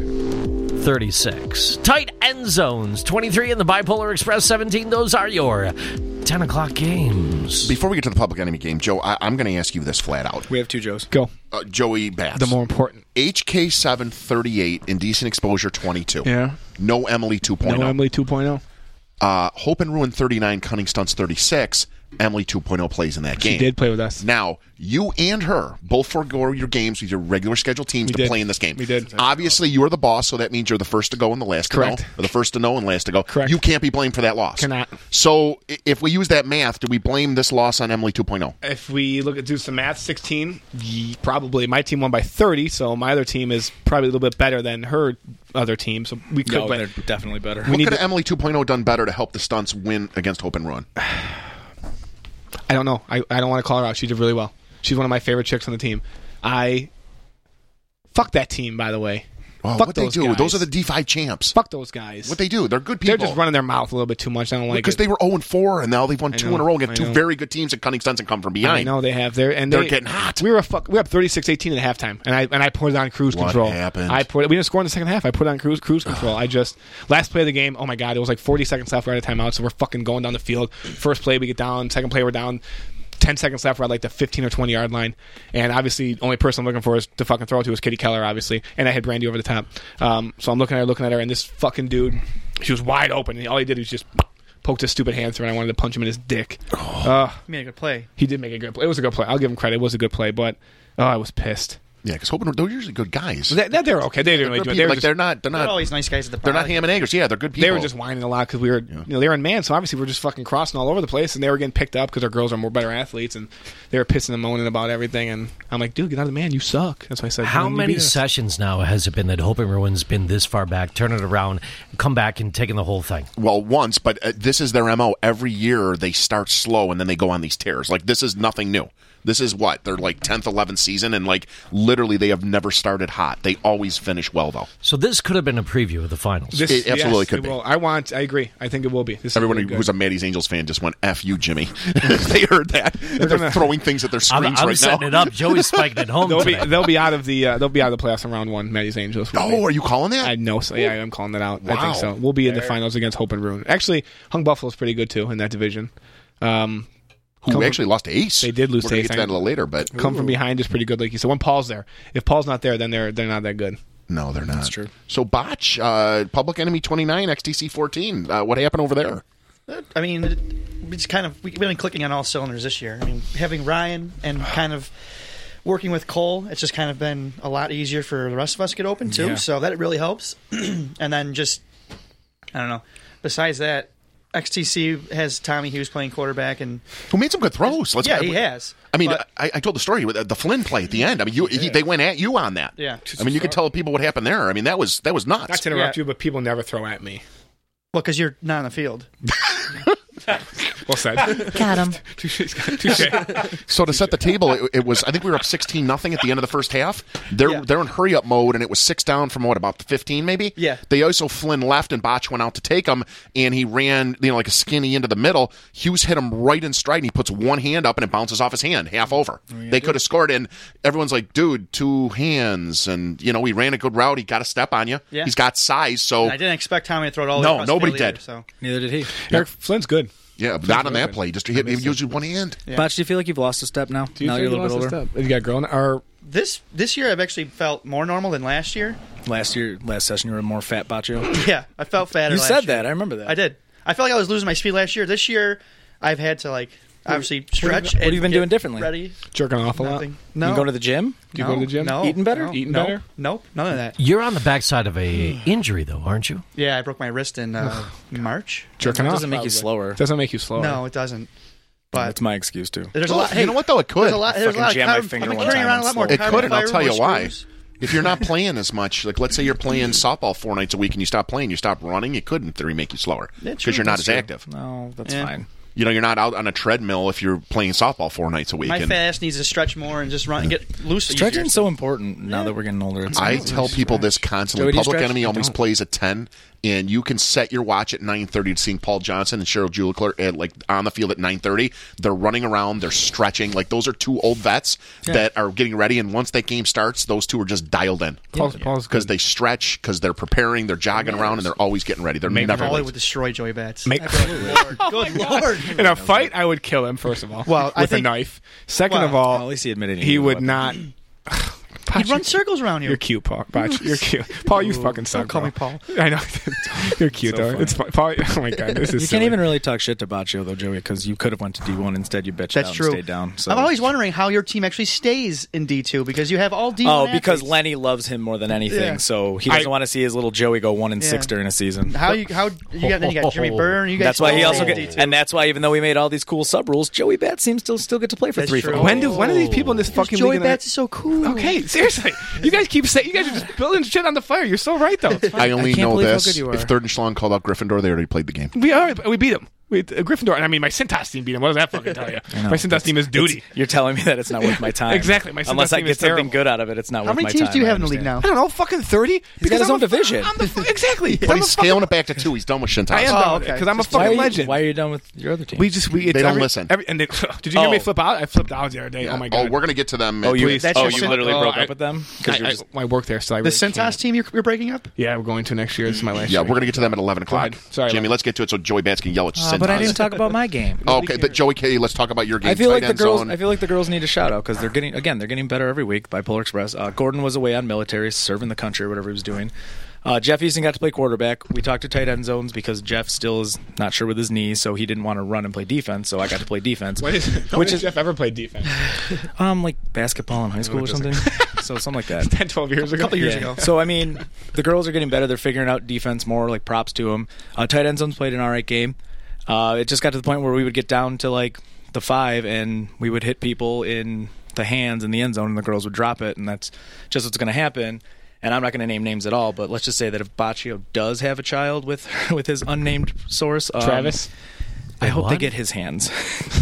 thirty-six. Tight End Zones twenty-three, and the Bipolar Express seventeen. Those are your ten o'clock games. Before we get to the public enemy game, Joe, I, I'm going to ask you this flat out. We have two Joes. Go. Uh, Joey Bats. The more important. H K seven thirty-eight, Indecent Exposure twenty-two. Yeah. No Emily two point oh. No Emily two point oh. Uh, Hope and Ruin thirty-nine, Cunning Stunts thirty-six. Emily two point oh plays in that game. She did play with us. Now, you and her both forego your games with your regular scheduled teams We to did. play in this game. We did. Obviously, you are the boss, so that means you're the first to go and the last Correct. to know. Or the first to know and last to go. Correct. You can't be blamed for that loss. Cannot. So, i- if we use that math, do we blame this loss on Emily two point oh? If we look at do some math, sixteen, ye- probably. My team won by thirty, so my other team is probably a little bit better than her other team. So we could No, play. they're definitely better. What need could to- Emily two point oh done better to help the Stunts win against Hope and Ruin? I don't know. I, I don't want to call her out. She did really well. She's one of my favorite chicks on the team. I fuck that team, by the way. Oh, Fuck what they those do? guys. Those are the D five champs. Fuck those guys. What they do? They're good people. They're just running their mouth a little bit too much. I don't like because it. they were zero and four, and now they've won I two know, in a row I against two know. very good teams at Cunning Stunts and come from behind. I know they have. They're and They're they, getting hot. We were fuck, we were up thirty-six eighteen at halftime, and I and I put it on cruise What control. happened? I put we didn't score in the second half. I put it on cruise cruise control. I just last play of the game. Oh my god, it was like forty seconds left. We're at a timeout, so we're fucking going down the field. First play we get down. Second play we're down. Ten seconds left. We're at like the fifteen or twenty yard line, and obviously, the only person I'm looking for is to fucking throw it to is Kitty Keller, obviously, and I had Brandy over the top. Um, so I'm looking at her, looking at her, and this fucking dude, she was wide open, and all he did was just poked his stupid hand through, and I wanted to punch him in his dick. Uh, He made a good play. he did make a good play. It was a good play. I'll give him credit. It was a good play, but oh, I was pissed. Yeah, because hoping they're usually good guys. They, they're okay. They didn't really Good do it. people. They were like just, they're not. They're They're not. always nice guys at the They're not pod. ham and eggers. Yeah, they're good people. they were just whining a lot because we were, you know, they were in man, so obviously we we're just fucking crossing all over the place, and they were getting picked up because our girls are more better athletes, and they were pissing and moaning about everything, and I'm like, dude, get out of the man, you suck. That's why I said. How "Man, you many beat us." sessions now has it been that Hope and Ruin's been this far back, turn it around, come back and taking the whole thing? Well, once, but uh, this is their M O. Every year they start slow and then they go on these tears. Like, this is nothing new. This is what? Their, like, tenth, eleventh season, and, like, literally they have never started hot. They always finish well, though. So this could have been a preview of the finals. This, It absolutely yes, could it be. will. I want. I agree. I think it will be. This is Everyone really who's good. a Maddie's Angels fan just went, F you, Jimmy. They heard that. They're, gonna- throwing things at their I'm, screens I'm right setting now. it up. Joey's spiking it home They'll be today. they'll be out of the uh, they'll be out of the playoffs in round one. Maddie's Angels. will Oh, be. are you calling that? I know. So yeah, I'm calling that out. I Wow. think so. We'll be in the finals against Hope and Ruin. Actually, Hung Buffalo's pretty good too in that division. Um, Who come actually lost to Ace. They did lose We're to gonna Ace. get to that a little later, but come from behind is pretty good. Like you said, when Paul's there. If Paul's not there, then they're they're not that good. no, they're not. That's true. So, Botch, uh, Public Enemy twenty-nine, X T C fourteen. Uh, what happened over there? I mean, it, it's kind of we've been clicking on all cylinders this year. I mean, having Ryan and kind of working with Cole, it's just kind of been a lot easier for the rest of us to get open too. Yeah. So that really helps. And then just I don't know. Besides that, X T C has Tommy Hughes playing quarterback, and Who made some good throws? Let's yeah, he has. I mean, But- I, I told the story with the Flynn play at the end. I mean, you, he, they went at you on that. Yeah. I mean, you could tell people what happened there. I mean, that was that was nuts. Not to interrupt Yeah. you, but people never throw at me. Well, because you're not on the field. Well said. Got him. Touche. Touche. So to set the table, it, it was I think we were up sixteen nothing at the end of the first half. They're Yeah. they're in hurry up mode, and it was six down from what about fifteen maybe. Yeah. They also Flynn left, and Botch went out to take him, and he ran you know like a skinny into the middle. Hughes hit him right in stride, and he puts one hand up, and it bounces off his hand half over. They could have scored, and everyone's like, dude, two hands, and you know he ran a good route. He got a step on you. Yeah. He's got size, so I didn't expect Tommy to throw it all the No, way across the nobody field either, did. So Neither did he. Eric Flynn's good. yeah, but not on that play. Just he hit, he used one hand. Yeah. Botch, do you feel like you've lost a step now? Do you now think you're a he little bit lost older. his step? You got a girl now, or this this year, I've actually felt more normal than last year. Last year, last session, you were more fat, Baccio. Yeah, I felt fatter. You last said year. that. I remember that. I did. I felt like I was losing my speed last year. This year, I've had to like obviously stretch. what have and you been get doing differently? Ready? jerking off a lot? Nothing. You No. go to the gym? Do you no, go to the gym? No. Eating better? No. Eating no. better? Nope. None of that. You're on the backside of a injury, though, aren't you? Yeah, I broke my wrist in uh, March. Jerking It off doesn't make you probably. slower. Doesn't make you slower. No, it doesn't. But That's my excuse too. there's a Well, lot. you Hey, know what though? It could. There's a lot. There's a Fucking lot. Of jam my carbon, finger I've been one carrying time around and a lot more. slow. It carbon could, and I'll fiber, tell you more why. screws. If you're not playing as much, like let's say you're playing softball four nights a week and you stop playing, you stop running, it could in theory make you slower Yeah, because true. you're not That's as true. active. No, that's Yeah. fine. You know, you're not out on a treadmill if you're playing softball four nights a week. My and fat ass needs to stretch more and just run and get loose. Stretching's easier. so important now that we're getting older. It's I so tell people this constantly. Joey, do you Public stretch? Enemy I always don't. plays at ten, and you can set your watch at nine thirty to seeing Paul Johnson and Cheryl Julicler at like on the field at nine thirty. They're running around, they're stretching. Like those are two old vets that are getting ready, and once that game starts, those two are just dialed in Paul's, Paul's because good. they stretch, because they're preparing, they're jogging around, and they're always getting ready. They're never Paulie late. would destroy Joey Bats. Make- Good Lord. Good Lord. In a fight, I would kill him, first of all. Well, I with think- a knife. Second Well, of all, Well, at least he admitted he he knew would about not. He'd run circles around here. You're cute, Paul. Botch. You're cute. Paul, you fucking suck. Don't call bro. me Paul. I know. You're cute, So though. funny. It's fun. Paul, oh my god, this is You silly. can't even really talk shit to Baccio though, Joey, because you could have went to D one instead. You bitched That's out true. and stayed down. So. I'm always wondering how your team actually stays in D two because you have all D one Oh, because athletes. Lenny loves him more than anything, Yeah. so he doesn't I- want to see his little Joey go one and six Yeah. during a season. How you how you got then you got Jimmy Byrne. You guys That's why he all also stay in get, D two. and that's why even though we made all these cool sub rules, Joey Bats seems to still get to play for That's three. true. For When do when are these people in this fucking Joey league gonna- Bats is so cool. Okay, seriously. You guys keep saying you guys are just building shit on the fire. You're so right, though. I only I can't know believe how this. good you are. If Third and Schlong called out Gryffindor, they already played the game. We are. We beat them. Wait, uh, Gryffindor. I mean, my Cintas team beat him. What does that fucking tell you? My Cintas team is duty. You're telling me that it's not worth my time. Exactly. My Unless Cintas I team get is something terrible. good out of it, it's not How worth many my teams time. do you I have in the league understand. now? I don't know, fucking thirty. He's got his I'm own a fu- division. I'm a fu- exactly. But I'm he's a fucking- scaling it back to two. He's done with Shintas. I am Oh, done with it okay. because I'm a Just- Why fucking are, you, legend. why are you done with your other team? We just we it's They don't every, listen. Every, and they, did you hear me Oh. flip out? I flipped out the other day. Oh my god. Oh, we're gonna get to them. oh, you, Please. That's oh, your you sin- literally oh, broke I- up with them? I, Because you're I, just I work there, so I The really Cintas can't. team you're, you're breaking up? Yeah, we're going to next year. This is my last Yeah, year. we're gonna get to them at eleven o'clock. Go ahead. Sorry, Jimmy. Lance. Let's get to it so Joey Bats can yell at Uh, Cintas. but I didn't talk about my game. Okay, but Joey K, let's talk about your game. I feel like Tight the end girls. zone. I feel like the girls need a shout out because they're getting again. They're getting better every week. Bipolar Express. Uh, Gordon was away on military, serving the country or whatever he was doing. Uh, Jeff Easton got to play quarterback. We talked to tight end zones because Jeff still is not sure with his knees, so he didn't want to run and play defense. So I got to play defense. When is, when Which has is Jeff ever played defense? um like basketball in high school or something. So something like that. ten, twelve years ago. A couple years Yeah. ago. So I mean, the girls are getting better. They're figuring out defense more. Like props to them. Uh, tight end zones played an all right game. Uh, it just got to the point where we would get down to like the five, and we would hit people in the hands in the end zone, and the girls would drop it, and that's just what's going to happen. And I'm not going to name names at all, but let's just say that if Baccio does have a child with with his unnamed source, um, Travis. I hope they what? get his hands.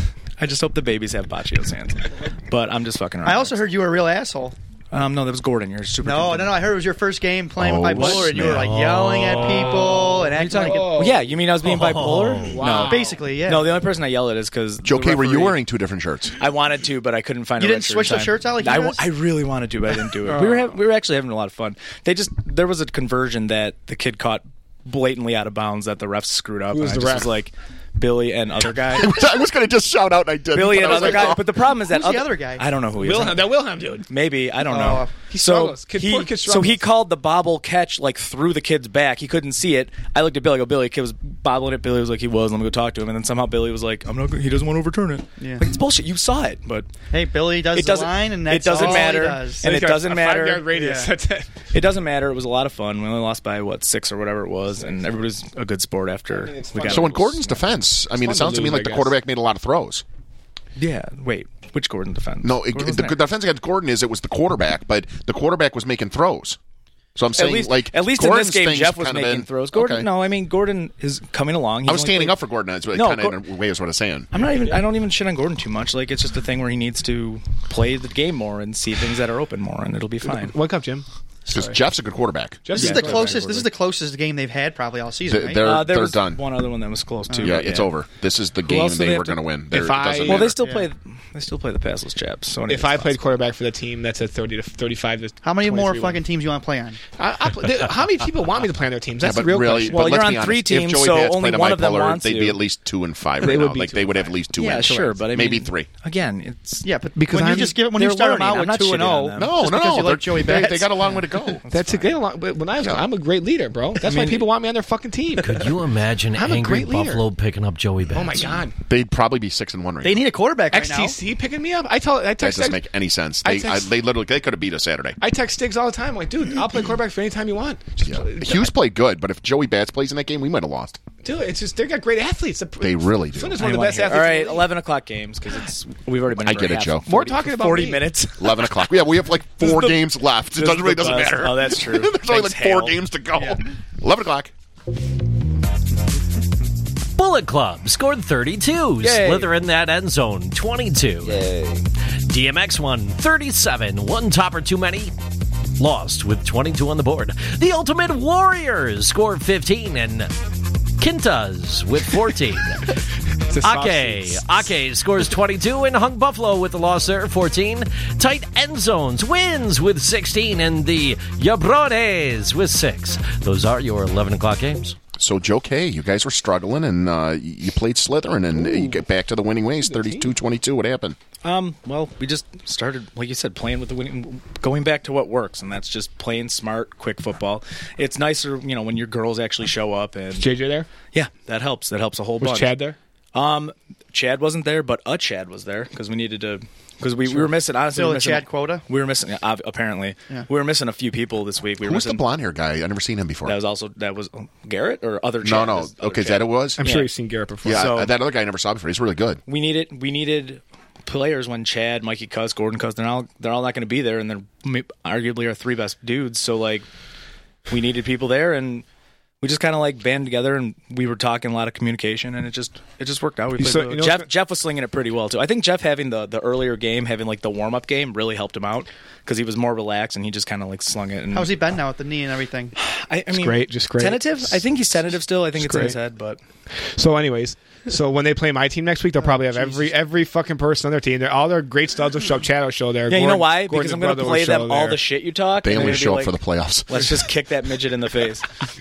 I just hope the babies have Baccio's hands. But I'm just fucking around. I also heard you were a real asshole. Um, no, that was Gordon. You're super. No, no, no. I heard it was your first game playing Oh, with bipolar, and you were like yelling at people and acting like Oh. a, Yeah, you mean I was being bipolar? Wow. No, basically, yeah. No, the only person I yelled at is because Joe K, were you wearing two different shirts? I wanted to, but I couldn't find. You a didn't red shirt switch in the time. shirts out like he I, does? I really wanted to, but I didn't do it. We were Oh. ha- we were actually having a lot of fun. They just there was a conversion that the kid caught blatantly out of bounds that the refs screwed up. Who was and I the just ref? was like Billy and other guy. I was going to just shout out, and I didn't. Billy but I and was other like, guy. oh. But the problem is that Who's the other guy? I don't know who he is. Wilhelm, that Wilhelm dude. Maybe I don't Oh. know. He so struggles. Kid- he, poor kid so he struggles. called the bobble catch like through the kid's back. He couldn't see it. I looked at Billy. I go, Billy, kid was bobbling it. Billy was like, he was. Let me go talk to him. And then somehow Billy was like, I'm not. He doesn't want to overturn it. Yeah. Like, it's bullshit. You saw it, but hey, Billy does it the doesn't. line, and it that's doesn't all matter. he does. And He's it got doesn't a matter. Five-yard radius. Yeah. That's it. It doesn't matter. It was a lot of fun. We only lost by what six or whatever it was, and everybody's a good sport after mean, it's we fun. got. So in it. Gordon's defense, I mean, fun it to sounds to me lose, like I the guess. quarterback made a lot of throws. Yeah. Wait. Which Gordon defense? No, it, Gordon was the, next. the defense against Gordon is it was the quarterback, but the quarterback was making throws. So I'm saying, At least, like, at least Gordon's in this game, thing's Jeff was kind of making been- throws. Gordon, Okay. no, I mean Gordon is coming along. He's I was only standing played- up for Gordon. That's what No, kind of Gor- in a way is what I'm saying. I'm not even. I don't even shit on Gordon too much. Like it's just a thing where he needs to play the game more and see things that are open more, and it'll be fine. Wake up, Jim. Because Jeff's a good quarterback. Jeff's This is a the good closest. This is the closest game they've had probably all season. Th- Right? they're Uh, there they're was done. one other one that was close too. yeah, but it's over. This is the Who game else do they they were have to- going to win. They're- If it I- doesn't Well, they matter. still Yeah. play. They still play the passless chaps. So If I played quarterback for the team, that's a thirty to thirty-five to How many more twenty-three fucking win. teams you want to play on? I, I, play- how many people want me to play on their teams? That's Yeah, the but real really, question. Well, but you're let's on be honest, three if teams, Joey so Bats only played a one of them bipolar, wants they'd you. be at least two and five They right would now. be Like two they and would have five. at least two yeah, wins. sure, but I mean, maybe three. Again, it's Yeah, but Because when you I'm- just give when you they're start them learning. out I'm with not two and shitting on zero, them. No, just no, because no. you they're- like Joey they, Bats. they got a long way to go. That's a great. But when I was, I'm a great leader, bro. That's why mean- people want me on their fucking team. Could you imagine I'm a angry great leader. Buffalo picking up Joey Bats? Oh my god, They'd probably be six and one right They now. need a quarterback right X now. T C picking me up. I tell. I That text. doesn't make any sense. I They, I, text- they literally they could have beat us Saturday. I text Stiggs all the time. I'm like, dude, I'll play quarterback for any time you want. Just Yeah. play- Hughes played good, but if Joey Bats plays in that game, we might have lost. Dude, it's just they got great athletes. They really do. Flynn is I one of the wanna best hear- athletes. All in right, the league. eleven o'clock games because it's we've already been. I for get it, half- Joe. More forty- talking about forty me. minutes. Eleven o'clock. Yeah, we have like four the- games left. It this doesn't is really the doesn't best. matter. Oh, that's true. There's only like Thanks, four Hale. games to go. Eleven o'clock. Bullet Club scored thirty-two. Yay. Slither in that end zone, twenty-two. D M X won thirty-seven. One topper too many. Lost with twenty-two on the board. The Ultimate Warriors scored fifteen. And Quintas with fourteen. It's a soft Ake. seats. Ake scores twenty-two and hung Buffalo with the loss there, fourteen. Tight end zones wins with sixteen. And the Jabrones with six. Those are your eleven o'clock games. So, Joe K, you guys were struggling, and uh, you played Slytherin, and you get back to the winning ways, thirty-two twenty-two. What happened? Um, well, we just started, like you said, playing with the winning, going back to what works, and that's just playing smart, quick football. It's nicer, you know, when your girls actually show up, and J J there? yeah, that helps. That helps a whole Was bunch. Chad there? Um, Chad wasn't there, but a Chad was there because we needed to. Because we, we were missing, honestly, we Fill were the missing, Chad quota? We were missing, yeah, ob- apparently, Yeah. we were missing a few people this week. We were Who's the missing. blonde hair guy? I've never seen him before. That was also that was oh, Garrett or other. no, Chad? no. This other Okay, is Chad. that who it was? I'm Yeah. sure you've seen Garrett before. Yeah, So- uh, that other guy I never saw before. He's really good. We needed we needed players when Chad, Mikey Cuss, Gordon Cuss, they're all they're all not going to be there, and they're m- arguably our three best dudes. So like, we needed people there, and we just kind of like band together, and we were talking a lot of communication, and it just it just worked out. We played So, really you know well. Jeff what's- Jeff was slinging it pretty well too. I think Jeff having the, the earlier game, having like the warm up game, really helped him out because he was more relaxed and he just kind of like slung it. And How's he been now with the knee and everything? I, I mean, great, just great. Tentative. I think he's tentative still. I think It's it's in his great. head, but So, anyways, so when they play my team next week, they'll probably have every every fucking person on their team. They're, all their great studs will show up. Chad will show there. yeah, you know Gordon- why? Gordon's Because I'm going to brother will play them show all there. the shit you talk. They and only they're show gonna up for be the playoffs. Let's just kick that midget in the face.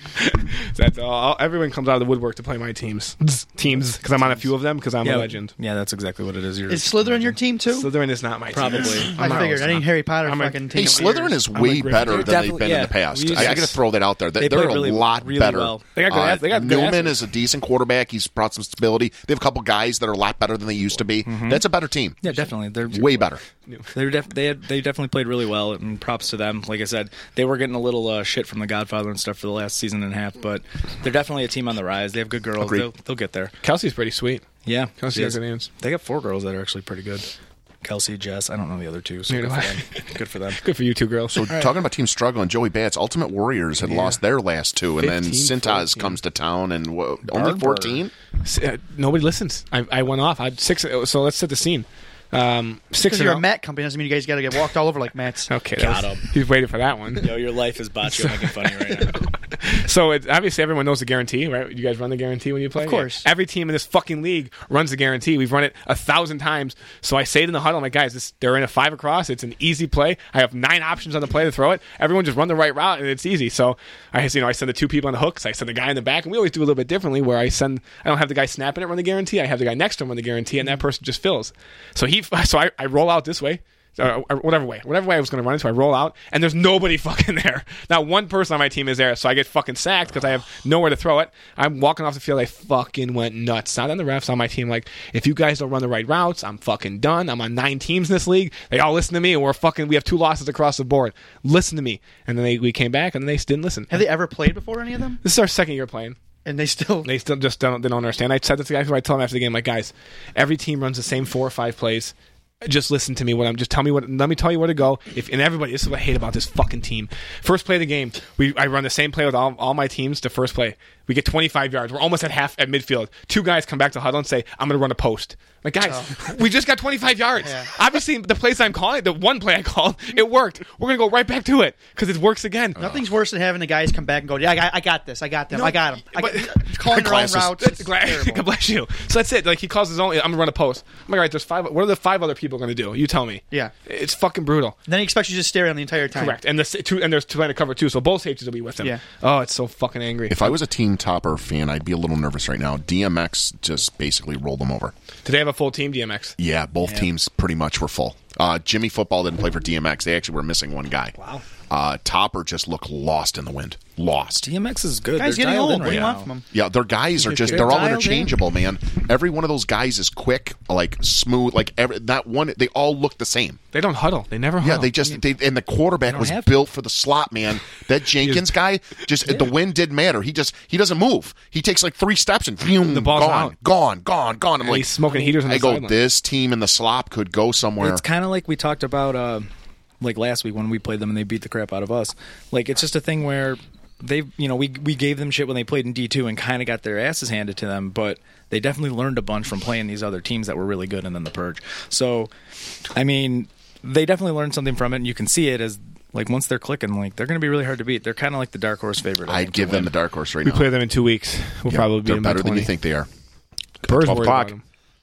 That's all. Everyone comes out of the woodwork to play my teams. Teams, because I'm on a few of them because I'm yeah, a legend. Yeah, that's exactly what it is. You're Is Slytherin your team too? Slytherin is not my Probably. team. I I'm figured. not- Any Harry Potter I'm a- fucking Hey, team. Slytherin is I'm a way Gryffindor. better They're than they've definitely- been in yeah, the past. we I, I just- got to throw that out there. They, they they're played a really- lot really better. well. They got good Uh, ath- they got good Newman athletes. is a decent quarterback. He's brought some stability. They have a couple guys that are a lot better than they used to be. That's a better team. Yeah, definitely. They're Way better. They def- they had, they definitely played really well, and props to them. Like I said, they were getting a little uh, shit from the Godfather and stuff for the last season and a half, but they're definitely a team on the rise. They have good girls. Agreed. They'll, they'll get there. Kelsey's pretty sweet. Yeah, Kelsey she got is. good names. They got four girls that are actually pretty good. Kelsey, Jess. I don't know the other two. So Neither good do for, I. them. good for them. Good for you two girls. So talking about teams struggling, Joey Bats, Ultimate Warriors had lost their last two, and then fifteen, Cintas fourteen. comes to town, and wha- only Barber. fourteen. S- uh, Nobody listens. I, I went off. I had six. So let's set the scene. Um, six Because and you're oh. a Matt company doesn't mean you guys got to get walked all over like Matt's. Okay, Got that was- him. He's waiting for that one. Yo, your life is bocce making funny right now. So it's, obviously everyone knows the guarantee, right? You guys run the guarantee when you play? Of course. Yeah. Every team in this fucking league runs the guarantee. We've run it a thousand times. So I say it in the huddle, I'm like, guys, this, they're in a five across. It's an easy play. I have nine options on the play to throw it. Everyone just run the right route, and it's easy. So I, you know, I send the two people on the hooks. I send the guy in the back, and we always do a little bit differently. Where I send, I don't have the guy snapping it run the guarantee. I have the guy next to him run the guarantee, and that person just fills. So he, so I, I roll out this way. Or, or whatever way, whatever way I was going to run it, so I roll out, and there's nobody fucking there. Not one person on my team is there, so I get fucking sacked because I have nowhere to throw it. I'm walking off the field, I fucking went nuts. Not on the refs, on my team. Like, if you guys don't run the right routes, I'm fucking done. I'm on nine teams in this league. They all listen to me, and we're fucking. We have two losses across the board. Listen to me, and then they, we came back, and they didn't listen. Have they ever played before, any of them? This is our second year playing. And they still. They still just don't. They don't understand. I said this to guys. I tell them after the game, like, guys, every team runs the same four or five plays. Just listen to me. What I'm just tell me what. Let me tell you where to go. If and everybody, this is what I hate about this fucking team. First play of the game, we I run the same play with all, all my teams. The first play, we get twenty-five yards. We're almost at half at midfield. Two guys come back to huddle and say, "I'm going to run a post." Like, guys, Oh. we just got twenty-five yards. Yeah. Obviously, the plays I'm calling, the one play I called, it worked. We're going to go right back to it because it works again. Nothing's worse than having the guys come back and go, "Yeah, I got, I got this. I got them. No, I got them." I but- got, calling their own Glasses. routes. That's It's glad, terrible. God bless you. So that's it. Like, he calls his own. I'm gonna run a post. I'm like, all right. There's five. What are the five other people gonna do? You tell me. Yeah. It's fucking brutal. And then he expects you to just stare at him the entire time. Correct. And the s- two and there's two line to cover too. So both safeties will be with him. Yeah. Oh, it's so fucking angry. If I was a Team Topper fan, I'd be a little nervous right now. D M X just basically rolled them over. Did they have a full team D M X? Yeah, both teams pretty much were full. Uh, Jimmy Football didn't play for D M X. They actually were missing one guy. Wow. Uh, Topper just looked lost in the wind. Lost. D M X is good. Guys They're getting dialed old. in What do you right want now. from them? Yeah, their guys are just, They're they're all dialed in. interchangeable, man. Every one of those guys is quick, like smooth, like every, that one, they all look the same. They don't huddle. They never huddle. Yeah, they just, they, and the quarterback don't was have to. built for the slot, man. That Jenkins guy, just, the wind didn't matter. He just, he doesn't move. He takes like three steps and boom, The ball's gone, out. gone, gone, gone. I'm And like, he's smoking heaters on I the go, sideline. this team in the slop could go somewhere. It's kind of like we talked about, uh, like last week when we played them and they beat the crap out of us. Like, it's just a thing where they, you know, we we gave them shit when they played in D two and kind of got their asses handed to them, but they definitely learned a bunch from playing these other teams that were really good and then the Purge. So, I mean, they definitely learned something from it, and you can see it as like once they're clicking, like they're going to be really hard to beat. They're kind of like the dark horse favorite. I I'd think, give to them win. the dark horse right We now. play them in two weeks. We'll Yeah, probably beat they're them by better than you twenty. think they are. Burr's twelve worried o'clock. about 'em.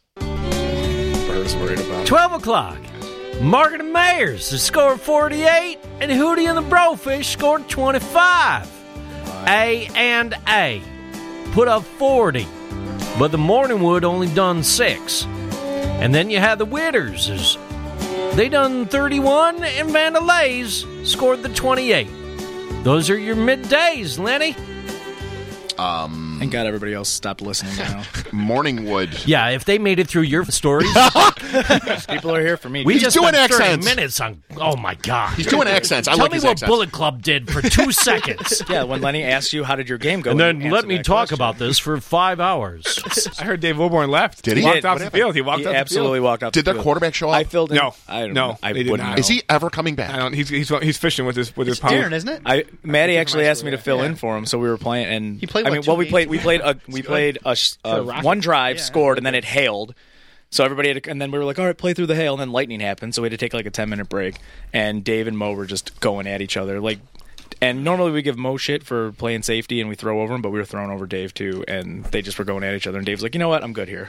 Spurs worried about. twelve o'clock. Margaret and Mayers has scored forty-eight, and Hootie and the Brofish scored twenty-five. A and A put up forty, but the Morningwood only done six. And then you had the Witters. as They done thirty-one, and Vandalays scored the twenty-eight. Those are your middays, Lenny. Um, Thank God everybody else stopped listening now. Morningwood. Yeah, if they made it through your stories, People are here for me. we He's just doing spent thirty accents. minutes on. Oh my God! He's doing accents. I Tell like me his what accents. Bullet Club did for two seconds, Yeah, when Lenny asks you how did your game go, and then you let answer me that talk question. about this for five hours. I heard Dave Wilborn left. Did he? Walked Did. off What the happened? field. He walked He off the absolutely field. walked off. Did the their field. quarterback show up? I filled in. No. I don't No, know. I they did wouldn't not. know. Is he ever coming back? I don't. He's he's he's fishing with his with his It's power. Darren, isn't it? I Maddie actually high asked me school, to fill yeah. in for him, so we were playing. And He played, I what, mean, two well, we games? played. We played a we played a, sh- For a a rocket. one drive, Yeah. scored, and then it hailed. So everybody had to, and then we were like, all right, play through the hail, and then lightning happened, so we had to take like a ten minute break. And Dave and Mo were just going at each other, like. And normally we give Mo shit for playing safety and we throw over him, but we were throwing over Dave too, and they just were going at each other. And Dave's like, you know what, I'm good here.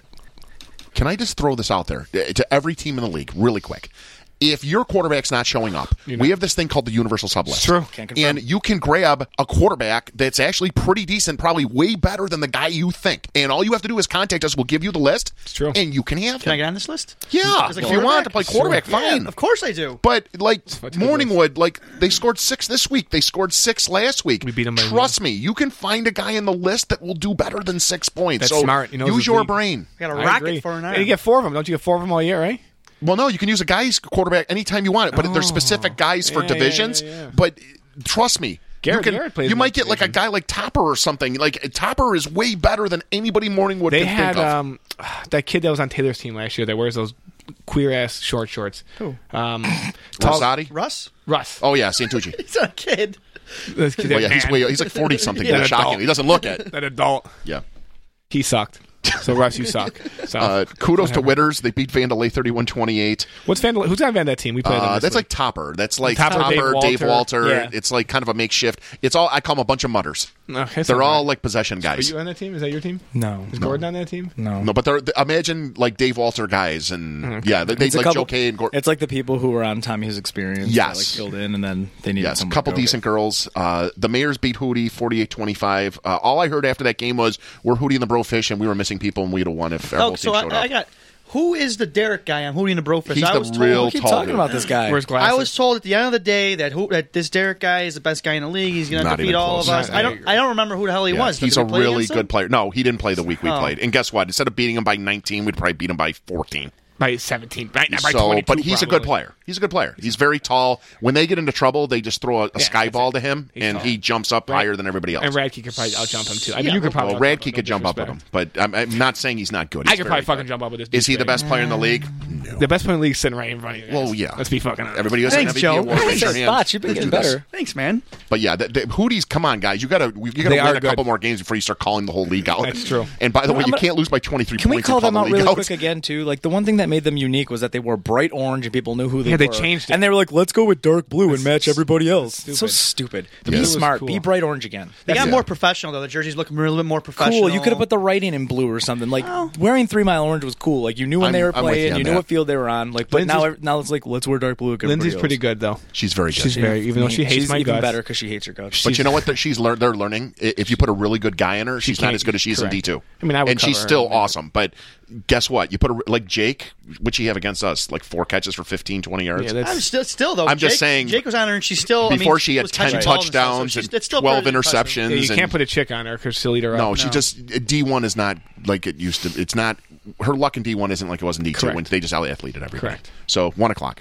Can I just throw this out there uh, to every team in the league really quick? If your quarterback's not showing up, we have this thing called the universal sub list. True. Can't confirm. And you can grab a quarterback that's actually pretty decent, probably way better than the guy you think. And all you have to do is contact us. We'll give you the list. It's true. And you can have Can I him. get on this list? Yeah. As a If you want to play quarterback? quarterback, fine. Yeah, of course I do. But like What's good Morningwood, like they scored six this week. They scored six last week. We beat 'em by Trust me, you can find a guy in the list that will do better than six points. That's so smart. You know, use the your league. brain. I got a I rocket agree. for an And arm. you get four of them. Don't you get four of them all year, right? Well, no, you can use a guy's quarterback anytime you want it, but there's specific guys for Yeah, yeah, divisions. yeah, yeah. But trust me, Garrett- you can. Garrett plays You in might that get like a division. guy like Topper or something. Like Topper is way better than anybody Morningwood They can had think of. um, that kid that was on Taylor's team last year that wears those queer ass short shorts. Who? Um, tall- Rosati? Russ? Russ. Oh yeah, Santucci. He's not a kid. This kid, Well, that yeah, he's man, way, he's like forty something. Yeah, Yeah, shocking. adult. He doesn't look it. that adult. Yeah. He sucked. So Russ, you suck. So Uh, kudos to whatever. Witters. They beat Vandalay thirty-one twenty-eight. What's Van? Who's on Van that team? We played them Uh, this that's week. like Topper. That's like Topper, Topper, Dave Dave Walter. Walter. Yeah. It's like kind of a makeshift. It's all I call them a bunch of mutters. Okay, They're so all right. like possession Are guys. you on that team? Is that your team? No, Is Gordon on that team? no. No, but they're imagine like Dave Walter guys, and yeah, they, they It's a like couple- Joe Kay and Gordon. It's like the people who were on Tommy's Experience. Yes. that, like filled in, and then they needed Yes, a someone couple to go decent girls. Uh, the Mayors beat Hootie forty-eight twenty-five. Uh, all I heard after that game was we're Hootie and the Brofish, and we were missing people, and we'd have won if our Oh, whole so team I, showed I up. got. Who is the Derek guy on Hootie and the Brofish? He's I the was real told, Keep tall talking dude. about this guy. Where's glasses? I was told at the end of the day that who, that this Derek guy is the best guy in the league. He's going to Not defeat even all close. of us. Not- I don't. I don't remember who the hell he Yeah, was. but he's did a we play really against good him? player. No, he didn't play the week we Oh. played. And guess what? Instead of beating him by nineteen, we'd probably beat him by fourteen. by seventeen, right? Not by So, twenty-two, but he's a good probably. player. He's a good player. He's very tall. When they get into trouble, they just throw a, a Yeah, sky that's ball it. to him, He's and tall. he jumps up Right. higher than everybody else. And Radke could probably outjump him too. I mean, Yeah, you could well, probably. Well, outjump him, Radke no could jump up with him, disrespect. but I'm, I'm not saying he's not good. I He's could very probably fucking good. jump up with this. Is he dude's the big. best player in the league? No. The best player in the league is sitting right in front of you. Guys. Well, yeah. Let's be fucking honest. Everybody has Thanks, an M V P Joe. award. Raise your Thanks, hand. Spots. You've been Let's getting do this. better. Thanks, man. But yeah, the, the, Hootie's. Come on, guys. You gotta you gotta They win are a good. couple more games before you start calling the whole league out. That's true. And by the way, I'm you gonna- can't lose by twenty-three Can we points. call and call them the out league really out. quick again, too? Like, the one thing that made them unique was that they wore bright orange and people knew who they Yeah, were. they changed it. And they were like, let's go with dark blue and match everybody else. stupid. So stupid. Yeah. Be It was smart. cool. Be bright orange again. They got Yeah. more professional though. The jerseys look a little bit more professional. Cool. You could have put the writing in blue or something. Like, wearing Three Mile Orange was cool. Like, you knew when I'm- they were I'm with you playing, on you knew that. what field they were on. Like, but now Lindsay's- now it's like, let's wear dark blue. Like everybody Lindsay's pretty else. good though. She's very good. She's very, even though she hates She's my even guts. better because she hates her guts. But you know what? That she's learned. They're learning. I- If you put a really good guy in her, she's not can't- as good as she is in correct. D two. I mean, I would and she's cover her still in there. awesome. But guess what? You put a like Jake. What'd she have against us? Like four catches for fifteen, twenty yards. Yeah, I'm that's still, still though. I'm just Jake- saying, Jake was on her, and she's still I Before mean, she had was ten catching balls and stuff, so touchdowns she's- and that's still twelve pretty impressive. interceptions. yeah, you and- can't put a chick on her because she'll eat her No, up. she just D one is not like it used to. It's not her luck in D one isn't like it was in D two Correct. when they just out athleted everybody. Correct. So one o'clock.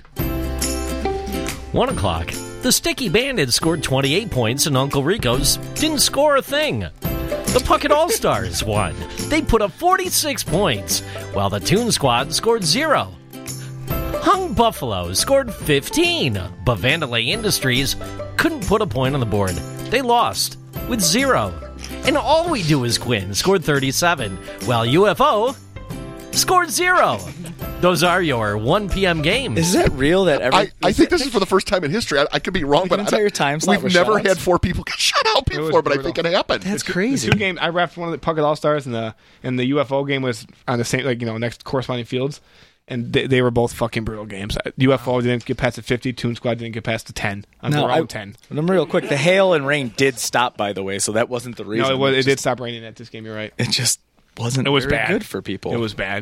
One o'clock. The Sticky Bandits scored twenty-eight points, and Uncle Rico's didn't score a thing. The Puckett All-Stars won. They put up forty-six points, while the Toon Squad scored zero. Hung Buffalo scored fifteen, but Vandalay Industries couldn't put a point on the board. They lost with zero. And All We Do Is Quinn scored thirty-seven, while U F O scored zero. Those are your one p.m. games. Is that real that every... I, I think this is for the first time in history. I, I could be wrong, Like but an I don't- entire time slot we've with never shutouts? had four people get shut out was before, but I think brutal. it happened. That's The crazy. two game I reffed one of the Puckett All Stars, and the and the U F O game was on the same, like you know, next corresponding fields, and they, they were both fucking brutal games. U F O didn't get past the fifty, Toon Squad didn't get past the ten on No, their I, own ten. I'm real quick. The hail and rain did stop, by the way, so that wasn't the reason. No, it was. It just, did stop raining at this game. You're right. It just wasn't It was very bad. good for people. It was bad.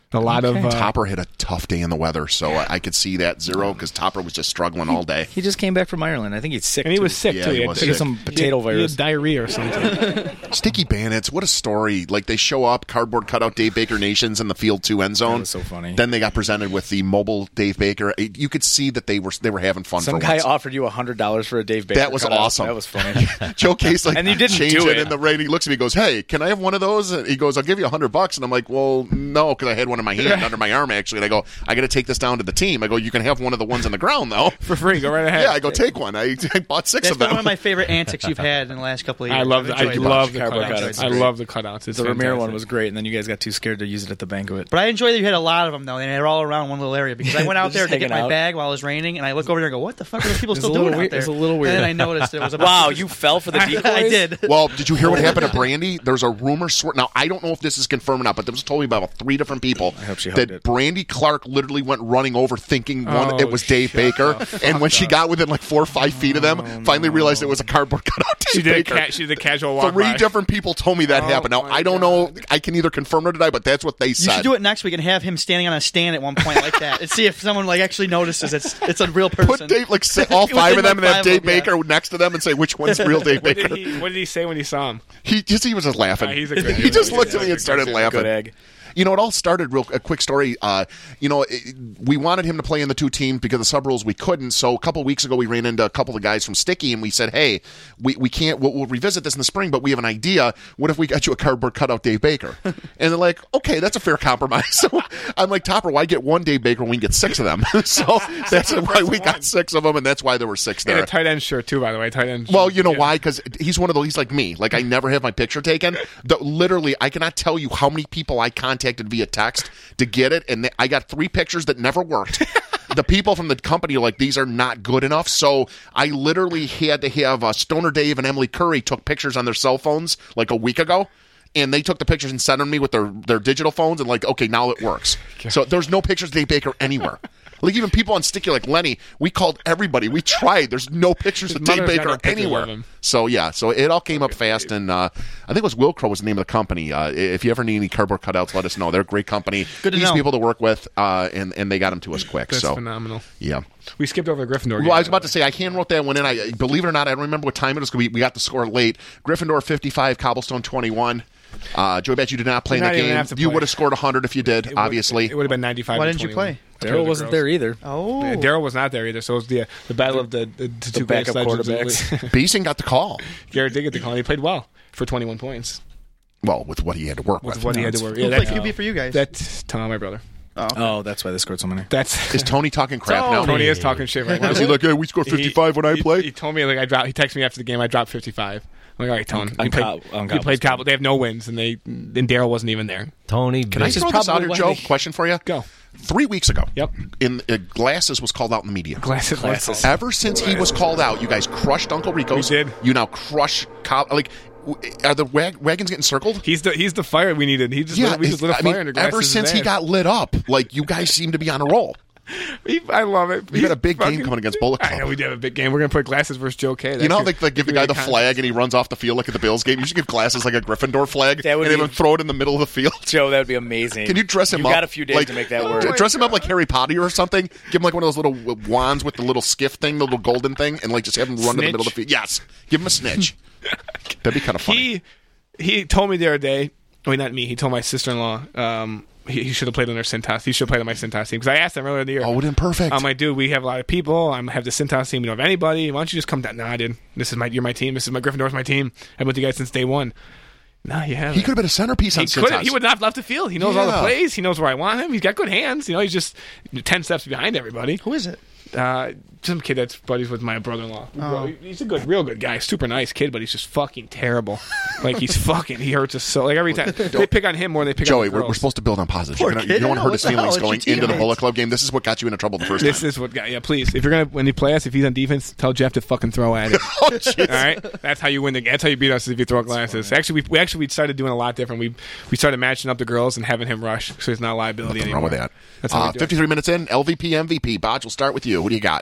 A lot of uh, Topper had a tough day in the weather, so I, I could see that zero because Topper was just struggling all day. He just came back from Ireland. I think he's sick. and he too. was sick Yeah, too. he He had, was he had sick. some potato he had- virus. he had diarrhea or something. Sticky Bandits, what a story. Like, they show up, cardboard cutout Dave Baker Nations in the field two end zone. That was so funny. Then they got presented with the mobile Dave Baker. It- You could see that they were they were having fun Some for guy once. offered you a hundred dollars for a Dave Baker. That was cutout. awesome. That was funny. Joe Case like And you didn't changed do it it. in the rating. He looks at me and goes, "Hey, can I have one of those?" And he goes, "I'll give you a hundred bucks." And I'm like, "Well, no," because I had one in my hand under my arm actually. And I go, "I got to take this down to the team." I go, "You can have one of the ones on the ground though." For free, go right ahead. Yeah, I go take one. I, I bought six That's of been them. one of my favorite antics you've had in the last couple of years. I love. I've The, I enjoyed it. love the Cardboard cutouts. cutouts. I love the cutouts. It's The Ramiro one fantastic. was great, and then you guys got too scared to use it at the banquet. But I enjoy that you had a lot of them, though, and they're all around one little area. Because I went out Just there to get hanging my out. bag while it was raining, and I look over there and go, what the fuck are those people It's still a little doing out weird- there? it's a little weird. And then I noticed it was a bunch Wow, of- you fell for the decoys? I did. Well, did you hear what happened to Brandy? There's a rumor. Swir- now, I don't know if this is confirmed or not, but there was told me by about three different people I hope she hugged that it. Brandy Clark literally went running over thinking one Oh, it was Dave shut Baker, the and when she got within like four or five feet of them, finally realized it was a cardboard cutout Dave She did. A Baker. ca- she did a casual walk Three by. different people told me that Oh, happened. Now, my I don't know. I can either confirm or deny, but that's what they You said. should do it next week and have him standing on a stand at one point like that, and see if someone like actually notices it's it's a real person. Put Dave, like, sit all five of Within, them like, and have five Dave of them, yeah. Baker next to them and say which one's real Dave What Baker. did, he, what did he say when he saw him? He just he was just laughing. Uh, he's a good- he just he's looked a at me good- and started good laughing. Good egg. You know, it all started real a quick story. Uh, you know, it, we wanted him to play in the two teams because of sub rules we couldn't. So a couple of weeks ago, we ran into a couple of guys from Sticky and we said, "Hey, we, we can't. We'll, we'll revisit this in the spring, but we have an idea. What if we got you a cardboard cutout Dave Baker?" And they're like, "Okay, that's a fair compromise." So I'm like, "Topper, why get one Dave Baker when we can get six of them?" So that's why we got six of them, and that's why there were six And there. a tight end shirt too, by the way. Tight end. Well, shirt. you know Yeah. why? Because he's one of those. He's like me. Like, I never have my picture taken. The, literally, I cannot tell you how many people I contacted via text to get it, and they, I got three pictures that never worked. The people from the company are like, these are not good enough. So I literally had to have uh, Stoner Dave and Emily Curry took pictures on their cell phones like a week ago. And they took the pictures and sent them to me with their, their digital phones, and like, okay, now it works. So there's no pictures of Dave Baker anywhere. Like, even people on Sticky like Lenny, we called everybody. We tried. There's no pictures of Dave mother's got Baker no pictures anywhere. of him. So yeah, so it all came up fast, and uh, I think it was Wilcrow was the name of the company. Uh, if you ever need any cardboard cutouts, let us know. They're a great company. Good to Easy know. people to work with, uh, and and they got them to us quick. That's so phenomenal. yeah. We skipped over the Gryffindor. Well, I was about to say I hand wrote that one in. I believe it or not, I don't remember what time it was. We we got the score late. Gryffindor fifty-five, Cobblestone twenty-one. Uh, Joey Bet, you did not play in Did that not even game. have to You play. would have scored one hundred if you did, It would- obviously. It would have been ninety-five. Why to didn't you twenty-one. play? Daryl wasn't there either. Oh, Yeah, Daryl was not there either, so it was the the battle of the, the, the two backup greatest legends of the quarterbacks. league. Beeson got the call. Garrett did get the call. He played well for twenty-one points. Well, with what he had to work with. With what he had to work. who Yeah, played that's, Q B for you guys? that's Tom, my brother. Oh, that's why they scored so many. That's Is Tony talking crap now? Tony is talking shit right now. Is he like, hey, we scored fifty-five when I he, play? He told me like I dropped. He texted me after the game. I dropped fifty-five. I'm like, all right, Tony. On he played, Cobb- on he Cobb's played team. Cobble. They have no wins, and they and Daryl wasn't even there. Tony, Can I Big- throw is this out probably here, why Joe? they- Question for you. Go. Three weeks ago, Yep. in uh, Glasses was called out in the media. Glasses. Glasses. Ever since he was called out, you guys crushed Uncle Rico's. We did. You now crush Cobb. Like, w- are the wag- wagons getting circled? He's the he's the fire we needed. He just Yeah, lit, we just lit a I fire mean, under Glasses' ever since he ass. got lit up, like, you guys seem to be on a roll. He, I love it. You got a big game coming against Bullet I know Club. we do have a big game. We're gonna put Glasses versus Joe K. That You know how could- they, they give the could guy be the a contest. flag and he runs off the field like at the Bills game? You should give Glasses like a Gryffindor flag That would and be- have him throw it in the middle of the field. Joe, that would be amazing. Can you dress him you up? got a few days like, to make that Oh work. my Dress him up like Harry Potter or something. Give him like one of those little w- wands with the little skiff thing, the little golden thing, and like just have him run to the Snitch? middle of the field. Yes, give him a snitch. That'd be kind of funny. He he told me the other day. I mean, not me. He told my sister-in-law. Um, he, he should have played on their Cintas. He should have played on my Cintas team because I asked him earlier in the year. Oh, it would have been perfect. I'm like, dude, we have a lot of people. I have the Cintas team. We don't have anybody. Why don't you just come down? Nah, dude. This is my you're my team. This is my Gryffindor's my team. I've been with you guys since day one. Nah, you haven't. he could have been a centerpiece He on could. Cintas. He would not have left the field. He knows all the Yeah. plays. He knows where I want him. He's got good hands. You know, he's just ten steps behind everybody. Who is it? Uh, some kid that's buddies with my brother-in-law. Oh. He's a good, real good guy. Super nice kid, but he's just fucking terrible. Like he's fucking. He hurts us so. Like every time they pick on him more than they pick Joey, on the we're, girls. we're supposed to build on positives. Poor You're gonna, kid. you don't want to I hurt know, his what the feelings hell? going It's your into the teammates. Bullet Club game. This is what got you in trouble the first This time. is what got. Yeah, please. If you're gonna when you play us, if he's on defense, tell Jeff to fucking throw at it. Oh, jeez. All right, that's how you win the game. That's how you beat us is if you throw Glasses. Actually, we, we actually we started doing a lot different. We we started matching up the girls and having him rush, so he's not a liability Nothing anymore. wrong with that. That's how Uh, we do it. fifty-three minutes in, L V P, M V P. Bodge, we'll start with you. What do you got?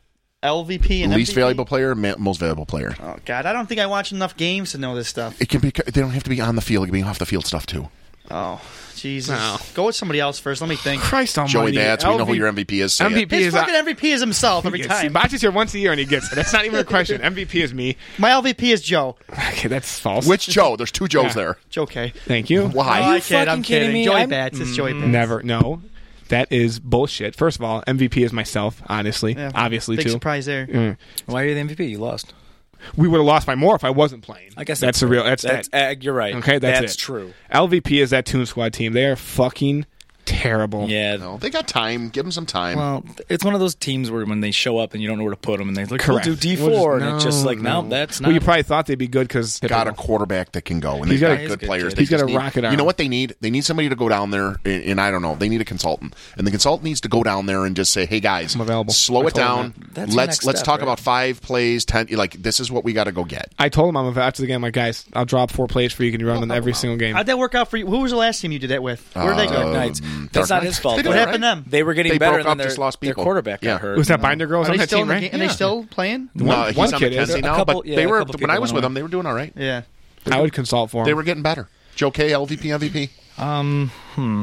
L V P and Least M V P? valuable player, ma- most valuable player. Oh God, I don't think I watch enough games to know this stuff. It can be. They don't have to be on the field. It can be off the field stuff too. Oh, Jesus. No. Go with somebody else first. Let me think. Christ almighty. Joey Bats, we know who L V your M V P is. Say M V it. P His is fucking uh, M V P is himself every yes, time. Botches here once a year and he gets it. That's not even a question. M V P is me. My L V P is Joe. Okay, that's false. Which Joe? There's two Joes Yeah. there. Joe K. Thank you. Why? Oh, I you kid, I'm fucking kidding kidding. me? Joey I'm- Bats. It's Joey Bats. Never. No. That is bullshit. First of all, M V P is myself, honestly. Yeah, Obviously, big too. surprise there. Mm. Why are you the M V P? You lost. We would have lost by more if I wasn't playing. I guess that's, the real. That's, that's that. uh, you're right. Okay, that's, that's it. true. L V P is that Toon Squad team. They are fucking terrible. Yeah. No, they got time. Give them some time. Well, it's one of those teams where when they show up and you don't know where to put them, and they like, Correct. we'll do D We'll four, just- and it's just no, like, no, no. that's not. Well, you probably thought they'd be good because got a quarterback that can go, and He's they've got got a- good good players. kid. They He's got just a need- rocket arm. You know what they need? They need somebody to go down there, and, and I don't know. They need a consultant, and the consultant needs to go down there and just say, "Hey guys, I'm available." slow I it told him down. that. That's the Let's next let's step, talk right? about five plays, ten. Like this is what we got to go get." I told him I'm available after the game. Like, guys, I'll drop four plays for you. Can you run them every single game? How'd that work out for you? Who was the last team you did that with? Where did they go? Uh, Knights. Dark That's not Knights. his fault. They did though. What all happened right. to them? They were getting They better, broke and then up, their, just lost their people. quarterback Yeah. got hurt. Was that Binder Girls Are on they that still team, in the right? game? Are they Yeah. still playing? No, One- he's one on kid is. McKenzie A now, couple- but yeah, they a were couple when I people was went with on. them. They were doing all right. Yeah. I would consult for him. They were getting better. Joe K, L V P, M V P. Um, hmm.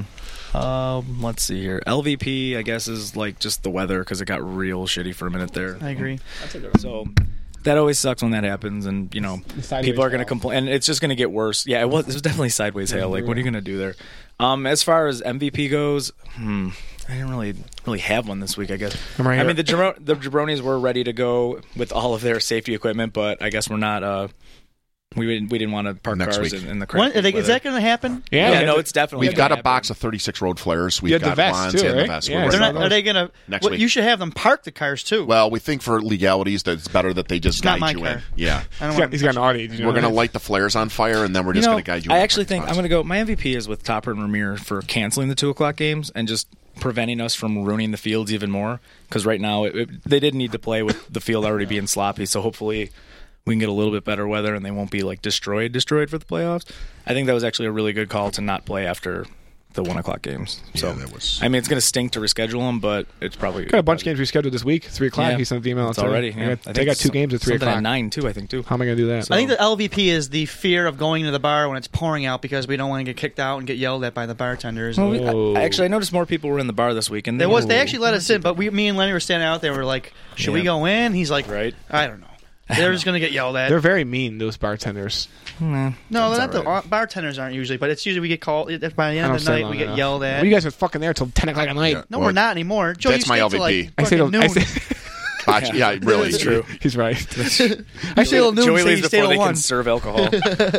Um, let's see here. L V P, I guess, is like just the weather because it got real shitty for a minute there. I agree. So that always sucks when that happens, and you know sideways people are going to hail. complain, and it's just going to get worse. Yeah, it was, it was definitely sideways hail. Like, what are you going to do there? Um, as far as M V P goes, hmm, I didn't really really have one this week. I guess. I'm right I here. mean, the Jabro- the Jabronis were ready to go with all of their safety equipment, but I guess we're not. Uh, we didn't we didn't want to park Next cars week. in, in the When, crappy are they, weather. is that going to happen? Yeah, Yeah, we no, had it's definitely. We've got a gonna box happen. of thirty-six road flares. We've had the got vests, wands too, and right? the vests. Yeah, We're I ready. They're saw not, to are go. they going to? Next What, week. you should have them park the cars too. Well, we think for legalities that it's better that they just It's not guide my you car. in. Yeah. I don't He's want got, he's got an Audi. Did you We're know going to that? light the flares on fire, and then we're You just know, going to guide you I in actually parking think I'm spots. going to go. My M V P is with Topper and Ramir for canceling the two o'clock games and just preventing us from ruining the fields even more. Because right now it, it, they did need to play with the field already being sloppy. So hopefully we can get a little bit better weather and they won't be like destroyed, destroyed for the playoffs. I think that was actually a really good call to not play after the one o'clock games. So that was- I mean, it's going to stink to reschedule them, but it's probably Got a bunch of games rescheduled this week. Three o'clock. Yeah. He sent the email. It's out today. already. They Yeah. got- I They think got two some- games at three something o'clock. at nine too. I think too. How am I going to do that? I think the L V P is the fear of going to the bar when it's pouring out because we don't want to get kicked out and get yelled at by the bartenders. Well, we- Whoa. I, actually, I noticed more people were in the bar this week, and There they was. were- They actually let us in, but we, me and Lenny were standing out there. We're like, "Should we Yeah. go in?" He's like, Right. I don't know. They're just gonna get yelled at. They're very mean, those bartenders. no, they're not all the bartenders aren't usually, but it's usually we get called by the I end don't of the stay night. long We get enough. yelled at. Well, you guys are fucking there till ten o'clock at night. Yeah. no, Well, we're not anymore. Joe, that's you my stay L V till, P. like, I say, fucking till- I noon. say Botch- yeah, really. It's true. he's right. I stay till noon. Joey so leaves you stay before till they one. can serve alcohol.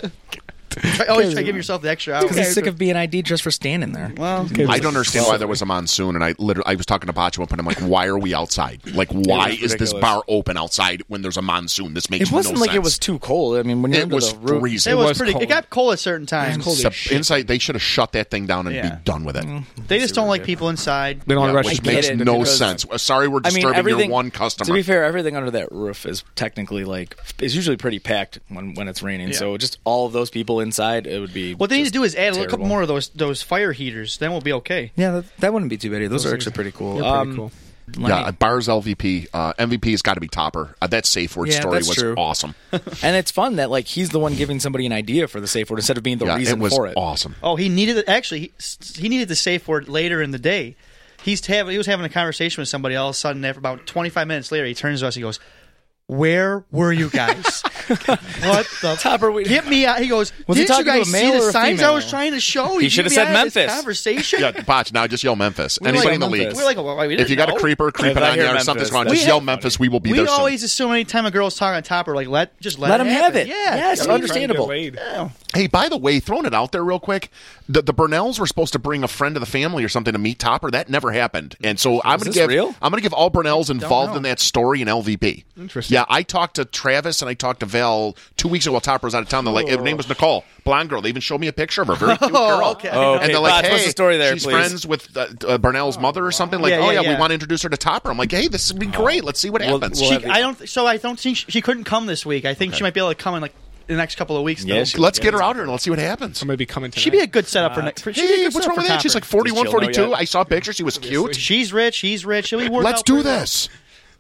Try, always try to give yourself the extra hour. Because he's sick of being I D just for standing there. Well, I don't understand why there was a monsoon, and I literally I was talking to Bocce and I'm like, why are we outside? Like, why was is this ridiculous. bar open outside when there's a monsoon? This makes It wasn't no like sense. it was too cold. I mean, when you're It into was the roof, freezing. it was, was pretty. cold. It got cold at certain times. cold as Except shit. inside, they should have shut that thing down and Yeah. be done with it. They just don't like people inside. They don't Yeah, want to which rush get makes it, no because- sense. Uh, Sorry, we're I mean, disturbing everything. your one To customer. be fair, everything under that roof is technically like is usually pretty packed when when it's raining. Yeah. So just all of those people inside, it would be. What they need to just do is add a little couple terrible. more of those those fire heaters. Then we'll be okay. Yeah, that, that wouldn't be too bad. Those, are actually pretty cool. They're pretty Um, cool. let yeah, me- bars L V P, uh, M V P has got to be Topper. Uh, that safe word Yeah, story that's was true. awesome. and it's fun that like he's the one giving somebody an idea for the safe word instead of being the Yeah, reason it was for it. awesome. Oh, he needed it. Actually, he, he needed the safe word later in the day. He's having he was having a conversation with somebody. All of a sudden, after about twenty-five minutes later, he turns to us. He goes, "Where were you guys? What the Topper, we- get me out?" He goes, Was he "Didn't you talking to guys a see male the or a signs I female? was trying to show?" He You should have get me said out of this Memphis. Conversation. Yeah, Botch, now just yell Memphis. We're Anybody like, in the Memphis. league. We're like, well, we If didn't you got a know. creeper creeping If I on you hear or Memphis, something's going on, that's just yell funny. Memphis. We will be We there soon. always assume anytime a girl's talking on top, we're like, let just let, Let it him have happen. it. Yeah, Yes, I mean, understandable. yeah. Hey, by the way, throwing it out there real quick, the, the Burnells were supposed to bring a friend of the family or something to meet Topper. That never happened, and so I'm going this to give real? I'm going to give all Burnells involved know. in that story an L V P. Interesting. Yeah, I talked to Travis and I talked to Val two weeks ago while Topper was out of town. They're like, her name was Nicole, blonde girl. They even showed me a picture of her, very cute girl. okay. Oh, okay. And they're like, Botch, hey, what's the story there, she's please? friends with uh, uh, Burnell's mother or something. Like, Yeah, oh yeah, yeah, we yeah. want to introduce her to Topper. I'm like, hey, this would be great. Let's see what We'll- happens. we'll She, have the- I don't. So I don't think she, she couldn't come this week. I think she might be able to come in like the next couple of weeks. Yeah, though. she- Let's get her out here and let's see what happens. I'm going to be coming tonight. She'd be a good setup for next. She'd be a Hey, good what's setup wrong for with that? She's Topper. like forty-one, Does she know forty-two. yet? I saw pictures. She was cute. She's rich. He's rich. She'll be worked Let's out do pretty well. this.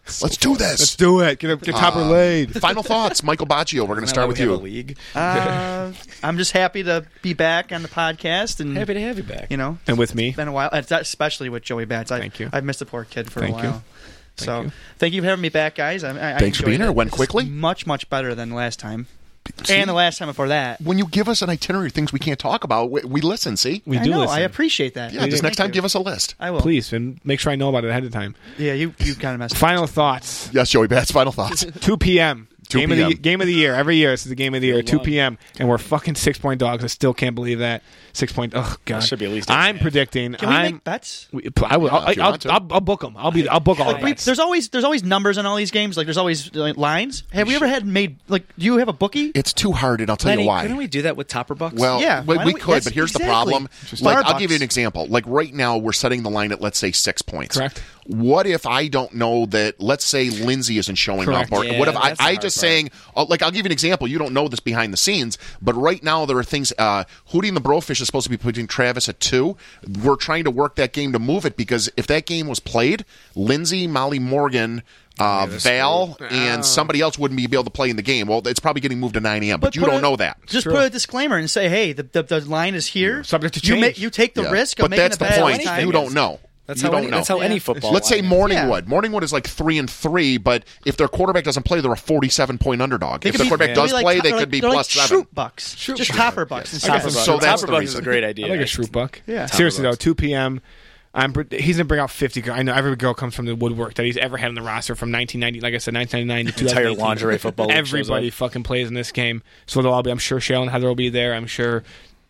Let's do this. Let's do it. Get, get Topper Uh, laid. Final thoughts, Michael Baccio. We're going to Isn't start that with why we you. have a league. Uh, I'm just happy to be back on the podcast and Happy to have you back. you know, And with me. it's been a while, especially with Joey Bats. I, Thank you. I've missed the poor kid for Thank a you. while. Thank so you. thank you for having me back, guys. I, I, Thanks for I being enjoyed here. it. Went It's quickly? much, much better than last time. See? And the last time before that. When you give us an itinerary of things we can't talk about, we, we listen, see? We I do know. listen. I appreciate that. Yeah, just Thank next time you. give us a list. I will. Please, and make sure I know about it ahead of time. Yeah, you, you kind of messed up. Final thoughts. Yes, Joey Bats, final thoughts. two p.m. two Game of the p.m. game of the year. Every year, this is the game of the year. Good two luck. p.m. and we're fucking six point dogs. I still can't believe that. Six point. Oh god. should be at least eight I'm and a half. predicting. Can we I'm. make bets? we- I will. Yeah, I'll, if you I'll, want to. I'll, I'll book them. I'll be. I'll book all Like, the we, bets. there's always there's always numbers on all these games. Like there's always like, lines. Have we ever had made like? Do you have a bookie? It's too hard, and I'll tell Lenny, you why. couldn't we do that with Topper Bucks? Well, Yeah, we, why we don't we- could, that's but here's the exactly. problem. Just Like, I'll Starbucks. give you an example. Like right now, we're setting the line at let's say six points. Correct. What if I don't know that? Let's say Lindsay isn't showing Correct. up, or Yeah, what if I, that's the I hard just part. saying? uh, Like, I'll give you an example. You don't know this behind the scenes, but right now there are things. Uh, Hootie and the Brofish is supposed to be putting Travis at two. We're trying to work that game to move it because if that game was played, Lindsay, Molly Morgan. Uh, Val and somebody else wouldn't be able to play in the game. Well, it's probably getting moved to nine a.m., but, you put don't a- know that. Just True. put a disclaimer and say, hey, the the, the line is here. Subject to You change. make you take the Yeah. risk of but making that's a the bet point. anytime. You don't know. That's you how don't any, know. That's how any Yeah. football. Let's say line is. Morningwood. Morningwood is like three and three, but if their quarterback doesn't play, they're a forty-seven point underdog. They If could their be- quarterback they'll does be like play, top- they they're could be like, they're plus like seven. Shroot bucks, just topper bucks. instead. Topper So Bucks. that's Topper the Bucks reason. is a great idea. I like a Shroot Buck. Yeah. Seriously though, Bucks. two p.m. I'm. pre- He's gonna bring out fifty. girl- I know every girl comes from the woodwork that he's ever had on the roster from nineteen ninety. Like I said, nineteen ninety-nine to Entire twenty eighteen. lingerie football league shows Everybody up. fucking plays in this game. So they'll all be. I'm sure Shale and Heather will be there. I'm sure.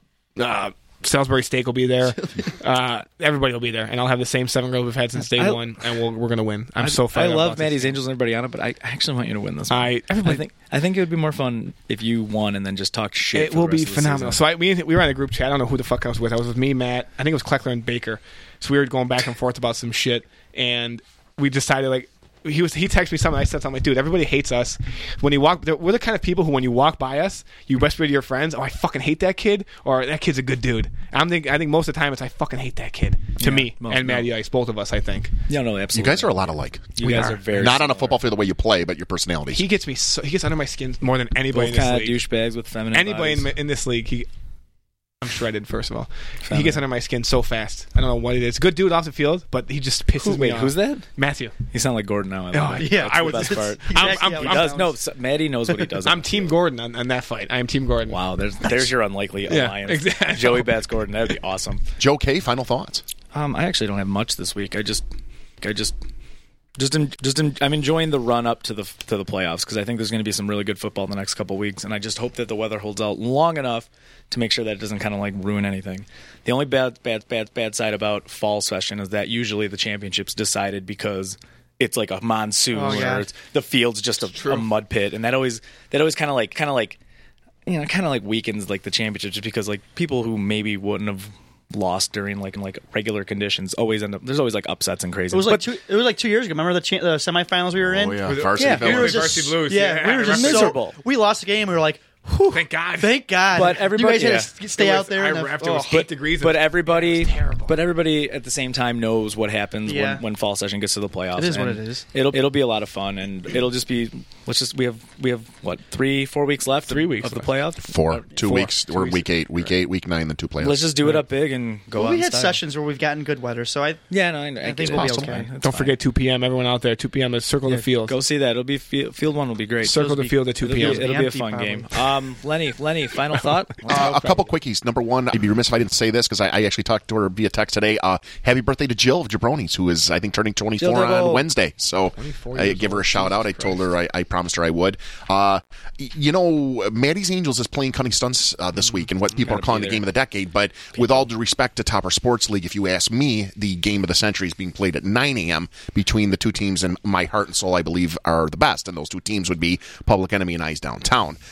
Uh, Salisbury Steak will be there. Uh, everybody will be there, and I'll have the same seven girls we've had since day I- one, and we'll, we're gonna win. I'm I, so fired I up love about this. Maddie's Angels and everybody on it, but I actually want you to win this one. I everybody I think I think it would be more fun if you won and then just talked shit. It for the will be rest of the phenomenal. season. So I, we we were in a group chat. I don't know who the fuck I was with. I was with me, Matt. I think it was Kleckler and Baker. So we were going back and forth about some shit, and we decided like he was he texted me something. I said something like, "Dude, everybody hates us when you walk." We're the kind of people who, when you walk by us, you whisper to your friends, "Oh, I fucking hate that kid," or "That kid's a good dude." I'm think I think most of the time it's I fucking hate that kid. To Yeah, me most- and Maddie Ice, both of us, I think. yeah, no, You absolutely. guys are a lot alike. You we guys are. are, very Not on a similar. football field the way you play, but your personalities. He gets me. So, he gets under my skin more than anybody Both in this kind of league. douchebags with feminine. Anybody bodies. in, in this league, he, I'm shredded. First of all, he Feminine. gets under my skin so fast. I don't know what it is. Good dude off the field, but he just pisses Who, me wait, off. who's that? Matthew. You sound like Gordon now. I Oh, love it. yeah, That's I the was- best It's part. exactly I'm- how I'm- He it does. sounds. No, so- Maddie knows what he does. I'm Team Gordon on, on that fight. I am Team Gordon. Wow, there's there's your unlikely Yeah, alliance. exactly. Joey Bats Gordon, that'd be awesome. Joe K, final thoughts. Um, I actually don't have much this week. I just, I just, just, en- just, en- I'm enjoying the run up to the to the playoffs because I think there's going to be some really good football in the next couple weeks, and I just hope that the weather holds out long enough to make sure that it doesn't kind of like ruin anything. The only bad, bad, bad, bad side about fall session is that usually the championship's decided because it's like a monsoon Oh, yeah. or it's, the field's just a, a mud pit, and that always that always kind of like kind of like you know kind of like weakens like the championship just because like people who maybe wouldn't have lost during like in like regular conditions always end up there's always like upsets and crazy. It was like But- two, it was like two years ago. Remember the, cha- the semifinals we were in? Oh, yeah. Was it- Varsity yeah, Villains. We were Varsity just Blues, Yeah, yeah, we were I just remember. Miserable. So, we lost the game. We were like, whew, Thank God. thank God. But everybody- you guys yeah. had to s- stay It was- out there. I in the, wrapped it was oh. eight degrees. But everybody, terrible. but everybody at the same time knows what happens Yeah. when, when fall session gets to the playoffs. It is what and it is. It'll it'll be a lot of fun, and it'll just be. Let's just we have we have what three four weeks left. Three of, weeks of the left. playoffs. Four. Uh, Two four. weeks. Two We're weeks. week eight, week eight, week nine, then two playoffs. Let's just do it up big and go Well, out. we in had style. sessions where we've gotten good weather, so I Yeah, no, I, I, I think get we'll it. be It's okay. fine. It's Don't fine. forget two p.m. Everyone out there, two p.m. is Circle the Field. Go see that. It'll be field, field one will be great. Circle the be- Field at two It'll be, p.m. it'll be a Empty, fun probably. game. Um, Lenny, Lenny, final thought. Uh, a couple quickies. Number one, I'd be remiss if I didn't say this because I, I actually talked to her via text today. Uh, happy birthday to Jill of Jabronis, who is, I think, turning twenty-four Jill on Dibble. Wednesday. So twenty-four I years give her a old. shout out. I Jesus told her I, I promised her I would. Uh, y- you know, Maddie's Angels is playing Cunning Stunts uh, this week, and what people are Gotta calling be the there. game of the decade. But with all due respect to Topper Sports League, if you ask me, the game of the century is being played at nine a.m. between the two teams, and my heart and soul, I believe, are the best. And those two teams would be Public Enemy and Eyes Downtown. Uh,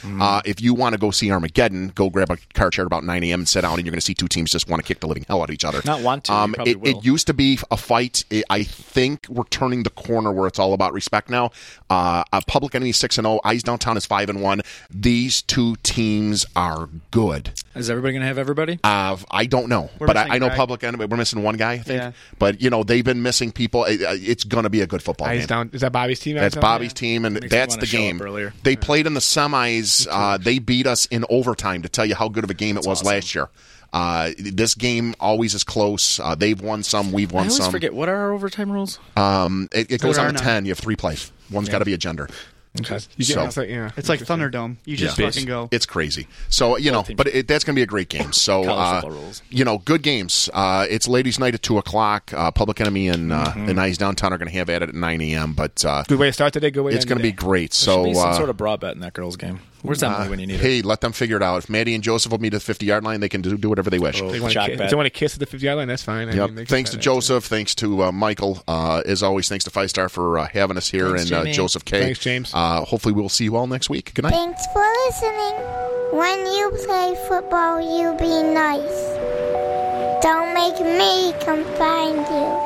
if you want to go see Armageddon, go grab a car chair about nine a.m. and sit down, and you're going to see two teams just want to kick the living hell out of each other. Not want to, you probably it, will. it used to be a fight. It, I think we're turning the corner where it's all about respect now. Uh, uh, Public Enemy six and zero. Eyes Downtown is five and one. These two teams are good. Is everybody going to have everybody? Uh, I don't know, We're but I, missing I know Greg. Public Enemy. We're missing one guy, I think. Yeah. But you know they've been missing people. It, it's going to be a good football Eyes game. down. Is that Bobby's team? That's Eyes Down? Bobby's team, and Makes me that's wanna the show game. up earlier. They played in the semis. Uh, they beat us in overtime to tell you how good of a game it was awesome. last year. Uh, this game always is close. Uh, they've won some. We've I won always some. forget. What are our overtime rules? Um, it, it goes There on are to none. ten. You have three plays. One's got to be a gender. Okay. You get, So- it's like, yeah. It's like Thunderdome. You just Yeah. fucking go. It's crazy. So you know, teams. but it, that's going to be a great game. So College uh, football rules. you know, good games. Uh, it's ladies' night at two o'clock. Uh, Public Enemy and uh, Mm-hmm. and Eyes Downtown are going to have at it at nine a.m. But uh, Good way to start the day. Good way to it's end going to the be day. great. There So should be some uh, sort of bra bet in that girls' game. Where's Emily when you need her? hey, let them figure it out. If Maddie and Joseph will meet at the fifty-yard line, they can do, do whatever they wish. Oh. They want Jack to bet. kiss, want to kiss at the fifty-yard line. That's fine. I Yep. mean, they can Thanks to bet that, Joseph. Thanks to uh, Michael. Uh, as always, thanks to Five Star for uh, having us here, Thanks, and uh, Jamie. Joseph K. Thanks, James. Uh, hopefully, we'll see you all next week. Good night. Thanks for listening. When you play football, you be nice. Don't make me come find you.